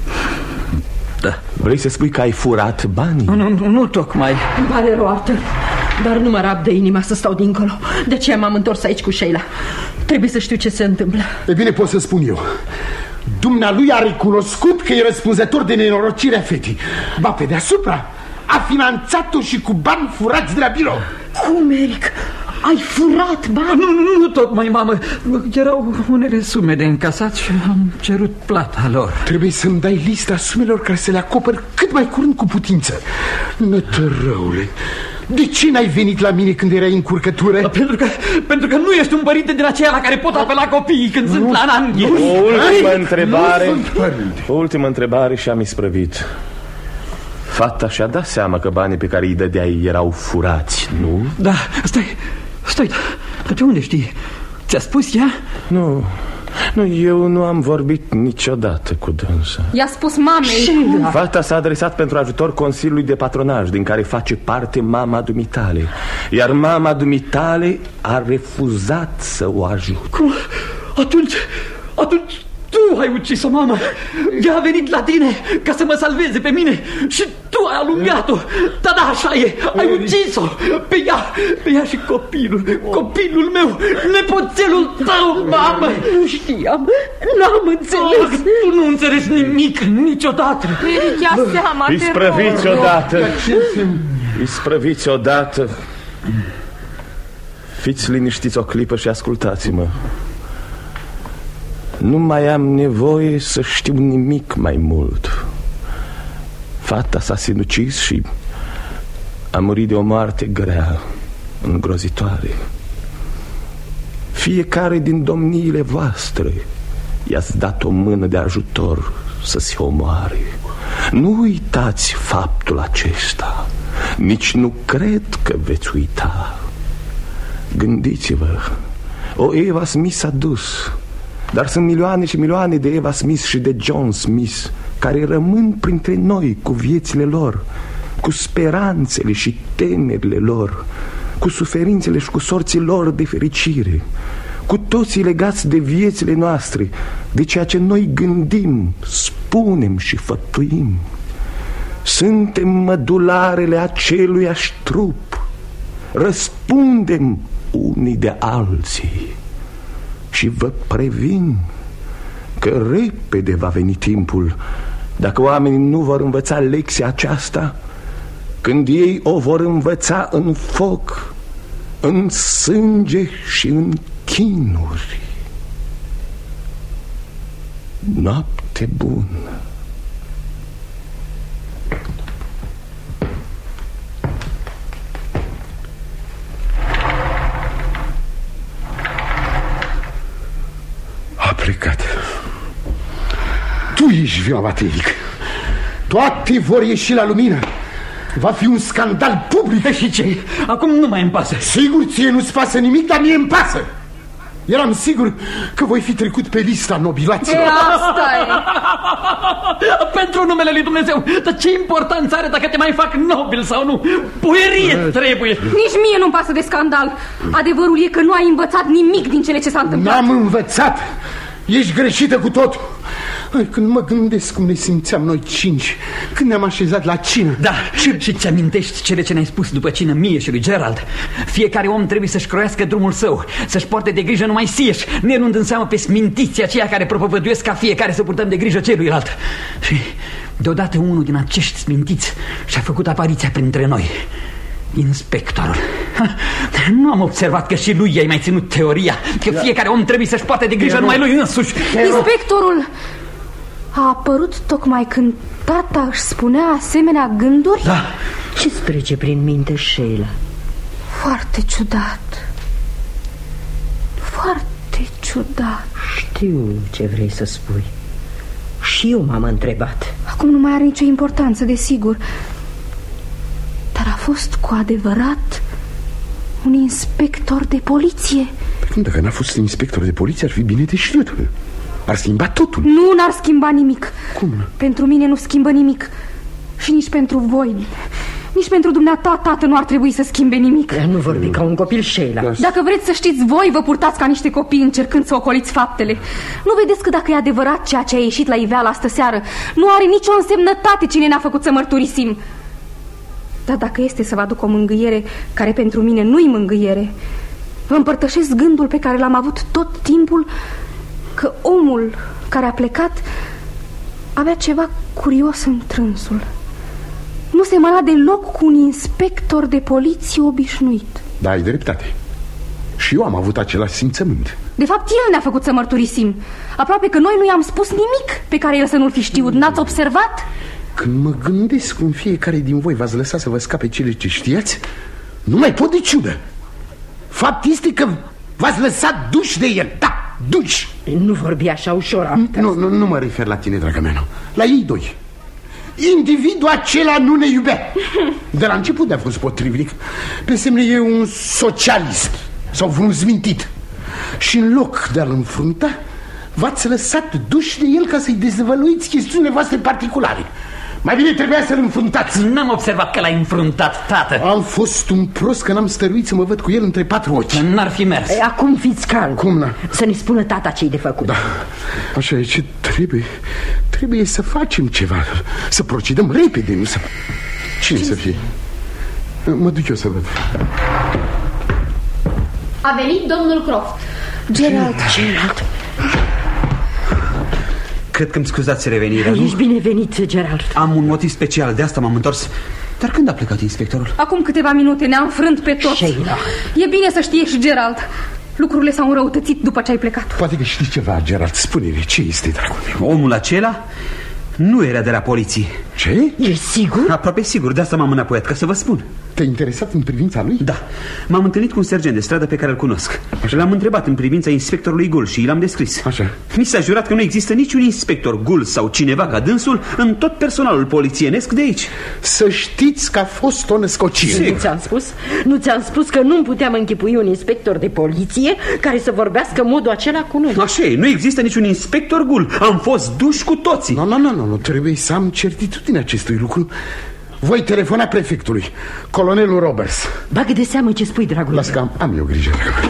S7: Da.
S9: Vrei să spui că ai furat banii?
S7: Nu, nu, nu tocmai.
S6: Îmi pare rău, Arthur, dar nu mă rab de inima să stau dincolo. De aceea m-am întors aici cu Sheila. Trebuie să știu ce se întâmplă.
S3: E bine, pot să spun eu. Dumnealui a recunoscut că e răspunzător de nenorocirea fetei. Ba, pe deasupra a finanțat-o și cu bani furați de la birou.
S6: Cum, Eric? Ai furat bani?
S7: Nu, nu, nu tocmai, mamă. Erau unele sume de încasat și am cerut plata lor.
S3: Trebuie să-mi dai lista sumelor care să le acopăr cât mai curând cu putință. Nătărăule, de ce n-ai venit la mine când erai în curcătură?
S7: Pentru că, pentru că nu ești un părinte din aceea la care pot apela copiii când nu, sunt la Anglia.
S9: O ultimă Ai, întrebare O ultimă întrebare și am isprăvit. Fata și-a dat seama că banii pe care îi dădeai erau furați, nu?
S7: Da, stai, stai, dar de unde știi? Ți-a spus ea?
S9: Nu, nu, eu nu am vorbit niciodată cu dânsa.
S4: I-a spus mamei.
S9: Fata s-a adresat pentru ajutor Consiliului de Patronaj, din care face parte mama dumitale. Iar mama dumitale a refuzat să o ajute.
S7: Cum? Atunci, atunci tu ai ucis-o, mamă. Ea a venit la tine ca să mă salveze pe mine și tu ai alungat-o. Da, da, așa e, ai ucis-o. Pe ea, pe ea și copilul, copilul meu, nepoțelul tău, mamă.
S6: Nu știam, n-am înțeles.
S7: Tu nu înțelegi nimic niciodată.
S4: Eric, ia seama, te rog.
S9: Isprăviți odată. Isprăviți odată. Fiți liniștiți o clipă și ascultați-mă. Nu mai am nevoie să știu nimic mai mult. Fata s-a sinucis și a murit de o moarte grea, îngrozitoare. Fiecare din domniile voastre i-ați dat o mână de ajutor să se omoare. Nu uitați faptul acesta. Nici nu cred că veți uita. Gândiți-vă, o Eva Smith s-a dus, dar sunt milioane și milioane de Eva Smith și de John Smith care rămân printre noi cu viețile lor, cu speranțele și temerile lor, cu suferințele și cu sorții lor de fericire, cu toții legați de viețile noastre, de ceea ce noi gândim, spunem și făptuim. Suntem mădularele aceluiași trup, răspundem unii de alții. Și vă previn că repede va veni timpul, dacă oamenii nu vor învăța lecția aceasta, când ei o vor învăța în foc, în sânge și în chinuri. Noapte bună.
S3: A plecat. Tu ești vinovat, Eric. Toate vor ieși la lumină. Va fi un scandal public.
S7: Și ce? Acum nu mai îmi pasă.
S3: Sigur, ție nu-ți pasă nimic, dar mie îmi pasă. Eram sigur că voi fi trecut pe lista nobilaților.
S4: E, asta e.
S7: Pentru numele lui Dumnezeu, dar ce importanță are dacă te mai fac nobil sau nu? Puerie trebuie.
S4: Nici mie nu-mi pasă de scandal. Adevărul e că nu ai învățat nimic din cele ce s-a întâmplat.
S3: N-am învățat. Ești greșită cu totul. Ai, când mă gândesc cum ne simțeam noi cinci când ne-am așezat la cină.
S7: Da, ce... și ți amintești cele ce ne-ai spus după cină mie și lui Gerald? Fiecare om trebuie să-și croiască drumul său, să-și poarte de grijă numai sieși, ne luând în seamă pe smintiții aceia care propovăduiesc ca fiecare să purtăm de grijă celuilalt. Și deodată unul din acești smintiți și-a făcut apariția printre noi. Inspectorul. Nu am observat că și lui i-ai mai ținut teoria că fiecare om trebuie să-și poarte de grijă numai lui însuși.
S4: Inspectorul a apărut tocmai când tata își spunea asemenea gânduri?
S7: Da.
S6: Ce-ți trece prin minte, Sheila?
S4: Foarte ciudat. Foarte ciudat.
S6: Știu ce vrei să spui. Și eu m-am întrebat.
S4: Acum nu mai are nicio importanță, desigur. Dar a fost cu adevărat un inspector de poliție.
S3: Păi, dacă n-a fost inspector de poliție, ar fi bine de știut. Ar schimba totul.
S4: Nu, n-ar schimba nimic.
S3: Cum?
S4: Pentru mine nu schimbă nimic. Și nici pentru voi. Nici pentru dumneata, tată, nu ar trebui să schimbe nimic.
S6: Dar nu vorbi ca un copil, Sheila.
S4: Dacă vreți să știți, voi vă purtați ca niște copii încercând să ocoliți faptele. Nu vedeți că dacă e adevărat ceea ce a ieșit la iveală astă seară, nu are nicio însemnătate cine ne-a făcut să mărturisim. Dar dacă este să vă aduc o mângâiere care pentru mine nu-i mângâiere, vă împărtășesc gândul pe care l-am avut tot timpul, că omul care a plecat avea ceva curios în trânsul. Nu semăna deloc cu un inspector de poliție obișnuit.
S3: Da, ai dreptate. Și eu am avut același simțământ.
S4: De fapt, el ne-a făcut să mărturisim. Aproape că noi nu i-am spus nimic pe care el să nu-l fi știut. N-ați observat?
S3: Când mă gândesc cum fiecare din voi v-ați lăsat să vă scape cele ce știați, nu mai pot de ciudă. Fapt este că v-ați lăsat duși de el. Da, duși.
S6: Nu vorbi așa ușor.
S3: Nu, nu, nu mă refer la tine, dragă mea, nu. La ei doi. Individul acela nu ne iubea. De la început de-a fost potrivnic. Pe semne e un socialist sau vreun zmintit. Și în loc de a-l înfrunta, v-ați lăsat duși de el ca să-i dezvăluiți chestiunile voastre particulare. Mai bine trebuia să-l înfruntați.
S7: N-am observat că l-ai înfruntat, tată.
S3: Am fost un prost că n-am stăruit să mă văd cu el între patru ochi.
S7: N-ar fi mers.
S6: E, acum fiți calm.
S3: Cum n-a?
S6: Să ne spună tata ce-i de făcut.
S3: Da, așa e, ce trebuie. Trebuie să facem ceva. Să procedăm repede, nu să... Cine ce să fie? Mă duc eu să văd.
S8: A venit domnul Croft.
S4: Gerald.
S6: Gerald.
S5: Cred că îmi scuzați revenirea, nu?
S6: Ești binevenit, Gerald.
S5: Am un motiv special, de asta m-am întors. Dar când a plecat inspectorul?
S4: Acum câteva minute, ne-a înfrânt pe toți.
S6: Sheila.
S4: E bine să știe și Gerald. Lucrurile s-au înrăutățit după ce ai plecat.
S3: Poate că știi ceva, Gerald. Spune-ne, ce este, dragul meu?
S5: Omul acela nu era de la poliție.
S3: Ce?
S6: E sigur?
S5: Aproape sigur, de asta m-am înapoiat, ca să vă spun.
S3: Te-ai interesat în privința lui?
S5: Da, m-am întâlnit cu un sergent de stradă pe care îl cunosc. L-am întrebat în privința inspectorului Gul și l-am descris.
S3: Așa.
S5: Mi s-a jurat că nu există niciun inspector Gul sau cineva ca dânsul în tot personalul polițienesc de aici.
S3: Să știți că a fost o născocire.
S6: Nu ți-am spus? Nu ți-am spus că nu puteam închipui un inspector de poliție care să vorbească în modul acela cu noi?
S5: Așa e, nu există niciun inspector Gul. Am fost duși cu toții.
S3: Nu, nu, nu, nu, nu. Trebuie să am certitudine acestui lucru. Voi telefona prefectului, colonelul Roberts.
S6: Bagă de seamă ce spui, dragul.
S3: Las că am, am eu grijă, dragul.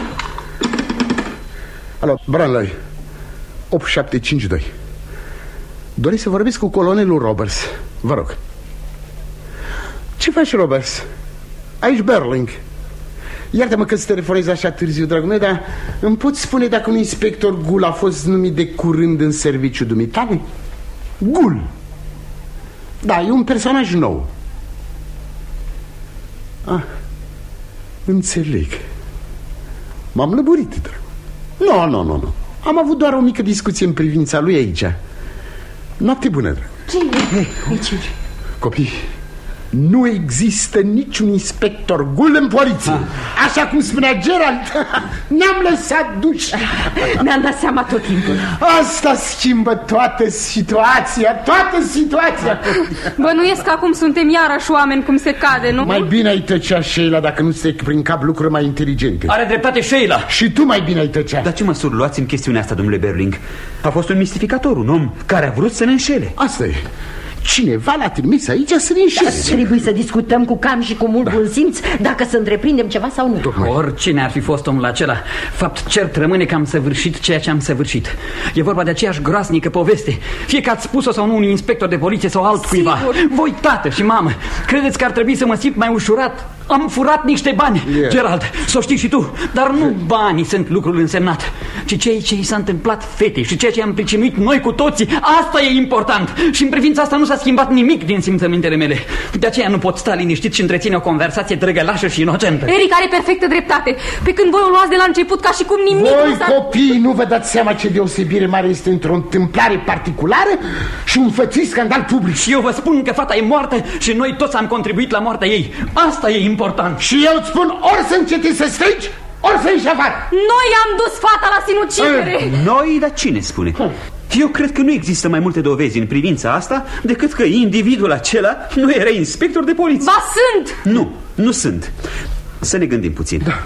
S3: Alo, Branley, opt șapte cinci doi. Doresc să vorbesc cu colonelul Roberts. Vă rog. Ce faci, Roberts? Aici Berling. Iartă-mă că îți telefonez așa târziu, dragul meu, dar îmi poți spune dacă un inspector Gul a fost numit de curând în serviciu dumitale? Gul. Da, e un personaj nou. Ah, înțeleg. M-am lăburit, dragul. Nu, nu, nu, nu. Am avut doar o mică discuție în privința lui aici. Noapte bună, dragul.
S4: Cine?
S3: Hey, copii, Nu există niciun inspector gul în poliție. ah. Așa cum spunea Gerald. Ne-am lăsat duși.
S6: Mi-am dat seama tot timpul.
S3: Asta schimbă toată situația. Toată situația.
S4: Bănuiesc că acum suntem iarăși oameni cum se cade, nu?
S3: Mai bine ai tăcea, Sheila, dacă nu ți prin cap lucruri mai inteligente.
S7: Are dreptate Sheila.
S3: Și tu mai bine ai tăcea.
S5: Dar ce măsuri luați în chestiunea asta, domnule Berling? A fost un mistificator, un om care a vrut să ne înșele.
S3: Asta e. Cineva l-a trimis aici să ne înșele.
S6: Da, trebuie să discutăm cu calm și cu mult da. bun simț dacă să întreprindem ceva sau nu.
S7: Tocmai. Oricine ar fi fost omul acela, fapt cert rămâne că am săvârșit ceea ce am săvârșit. E vorba de aceeași groasnică poveste. Fie că ați spus-o sau nu unui inspector de poliție sau altcuiva. Voi, tată și mamă, credeți că ar trebui să mă simt mai ușurat? Am furat niște bani, yeah. Gerald, să o știi și tu. Dar nu banii sunt lucrul însemnat, ci ceea ce i s-a întâmplat fetei și ceea ce am pricinuit noi cu toții. Asta e important. Și în privința asta nu s-a schimbat nimic din simțămintele mele. De aceea nu pot sta liniștit și întreține o conversație drăgălașă și inocentă.
S4: Eric are perfectă dreptate. Pe când voi o luați de la început ca și cum nimic.
S3: Voi copii nu vă dați seama ce deosebire mare este între o întâmplare particulară și un fățui scandal public.
S7: Și eu vă spun că fata e moartă și noi toți am contribuit la moartea ei. Asta e important.
S3: Și eu îți spun ori să încetezi să strigi, ori să ieși afară.
S4: Noi am dus fata la sinucidere.
S5: Noi? Dar cine spune? Eu cred că nu există mai multe dovezi în privința asta decât că individul acela nu era inspector de poliție.
S4: Ba sunt!
S5: Nu, nu sunt. Să ne gândim puțin.
S3: Da.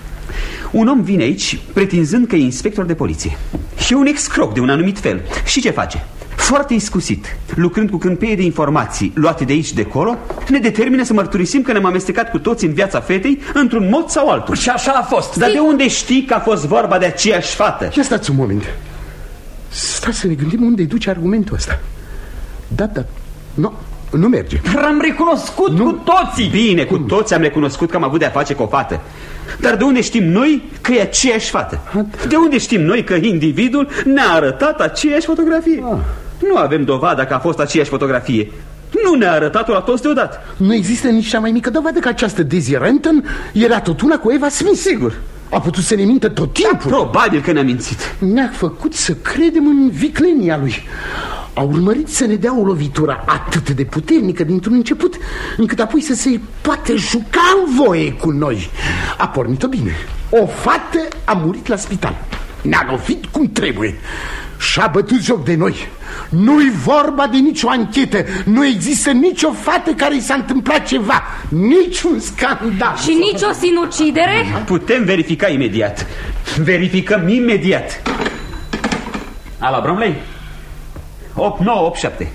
S5: Un om vine aici pretinzând că e inspector de poliție. Și un excroc de un anumit fel. Și ce face? Foarte iscusit, lucrând cu câmpeie de informații luate de aici de acolo, ne determină să mărturisim că ne-am amestecat cu toți în viața fetei într-un mod sau altul.
S7: Și așa a fost.
S5: Dar de unde știi că a fost vorba de aceeași fată?
S3: Ia stați un moment. Stați să ne gândim unde-i duce argumentul ăsta. Da, da, nu, nu merge.
S7: Dar am recunoscut nu. cu toții.
S5: Bine, cu toți am recunoscut că am avut de-a face cu o fată. Dar de unde știm noi că e aceeași fată? De unde știm noi că individul ne-a arătat aceeași fotografie? Ah. Nu avem dovada că a fost aceeași fotografie. Nu ne-a arătat-o la toți deodată.
S3: Nu există nici cea mai mică dovadă că această Daisy Renton era tot una cu Eva Smith.
S5: Sigur.
S3: A putut să ne mintă tot timpul.
S5: Da, probabil că ne-a mințit.
S3: Ne-a făcut să credem în viclenia lui. A urmărit să ne dea o lovitură atât de puternică dintr-un început, încât apoi să se poată juca în voie cu noi. A pornit-o bine. O fată a murit la spital. Ne-a lovit cum trebuie. Și-a bătut joc de noi. Nu-i vorba de nicio anchetă. Nu există nicio fată care i s-a întâmplat ceva. Niciun scandal.
S4: Și nicio sinucidere?
S5: Putem verifica imediat. Verificăm imediat. Ala Bromley? opt nouă opt șapte.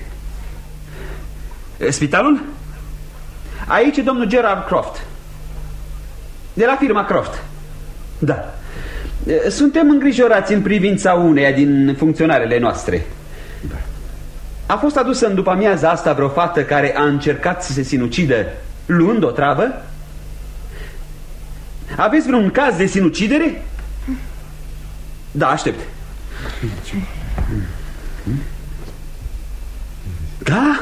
S5: Spitalul? Aici e domnul Gerard Croft, de la firma Croft. Da. Suntem îngrijorați în privința uneia din funcționarele noastre. Da. A fost adusă în după-amiaza asta vreo fată care a încercat să se sinucidă luând o travă? Aveți vreun caz de sinucidere? Da, aștept. Da?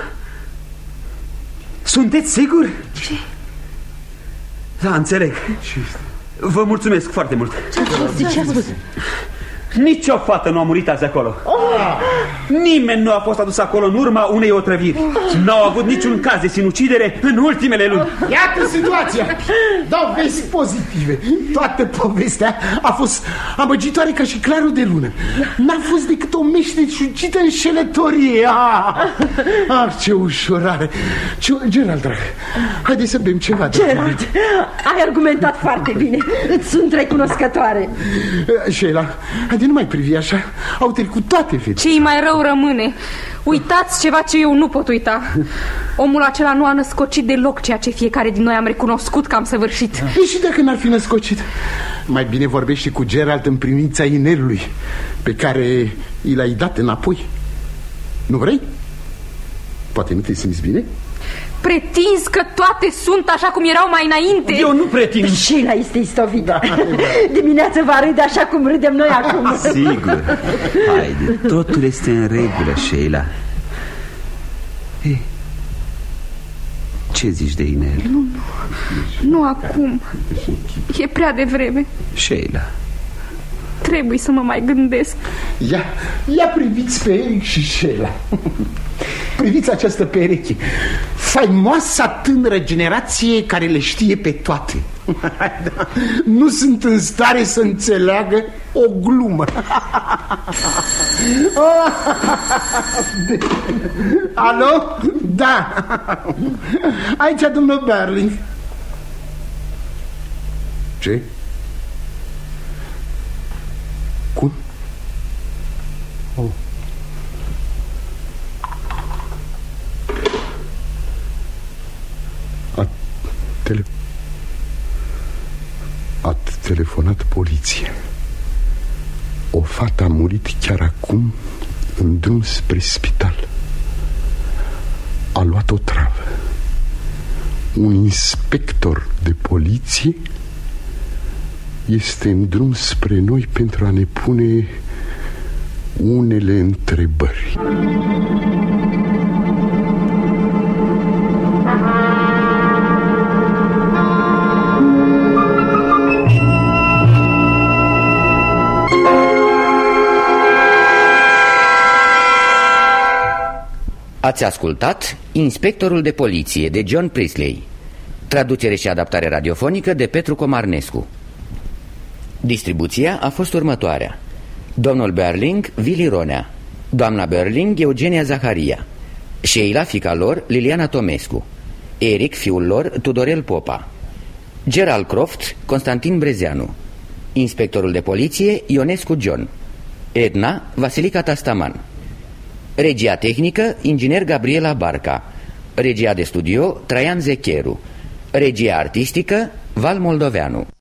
S5: Sunteți sigur?
S4: Ce?
S5: Da, înțeleg. Vă mulțumesc foarte mult.
S6: Ce a spus?
S5: Nici o fată nu a murit azi acolo. Oh! Nimeni nu a fost adus acolo în urma unei otrăviri. Oh! N-au avut niciun caz de sinucidere în ultimele luni.
S3: Oh! Iată situația. Dovezi pozitive. Toată povestea a fost amăgitoare ca și clarul de lună. N-a fost decât o meșteșugită înșelătorie. Ah! ah, ce ușurare. Ce... Gerald, drag, haide să bem ceva.
S6: Gerald, ai argumentat foarte bine. Îți sunt recunoscătoare.
S3: Sheila, haide, nu mai privi așa. Au trecut toate fete.
S4: Ce-i mai rău rămâne. Uitați ceva ce eu nu pot uita. Omul acela nu a născocit deloc ceea ce fiecare din noi am recunoscut că am săvârșit.
S3: Da. E și dacă n-ar fi născocit, mai bine vorbești cu Gerald în privința inelului pe care i l-ai dat înapoi. Nu vrei? Poate nu te simți bine?
S4: Pretinzi că toate sunt așa cum erau mai înainte.
S7: Eu nu pretind.
S6: Sheila este istovită. Dimineața va râde așa cum râdem noi acum.
S5: Sigur. Haide, totul este în regulă, Sheila. Hey, ce zici de inel?
S4: Nu, nu, nu acum. E prea devreme.
S5: Sheila,
S4: trebuie să mă mai gândesc.
S3: Ia, ia priviți pe Eric și Sheila. Priviți această pereche. faimoasa tânără generație care le știe pe toate. Da. Nu sunt în stare să înțeleagă o glumă. Alo? Da. Aici, domnul Berling. Ce? Cum? Oh. A, tele... a telefonat poliție. O fată a murit chiar acum în drum spre spital. A luat o travă. Un inspector de poliție este în drum spre noi pentru a ne pune unele întrebări.
S1: Ați ascultat Inspectorul de poliție de John Priestley. Traducere și adaptare radiofonică de Petru Comarnescu. Distribuția a fost următoarea: domnul Berling, Vili Ronea; doamna Berling, Eugenia Zaharia; Sheila, fiica lor, Liliana Tomescu; Eric, fiul lor, Tudorel Popa; Gerald Croft, Constantin Brezeanu; inspectorul de poliție, Ionescu John; Edna, Vasilica Tastaman; regia tehnică, inginer Gabriela Barca; regia de studio, Traian Zecheru; regia artistică, Val Moldoveanu.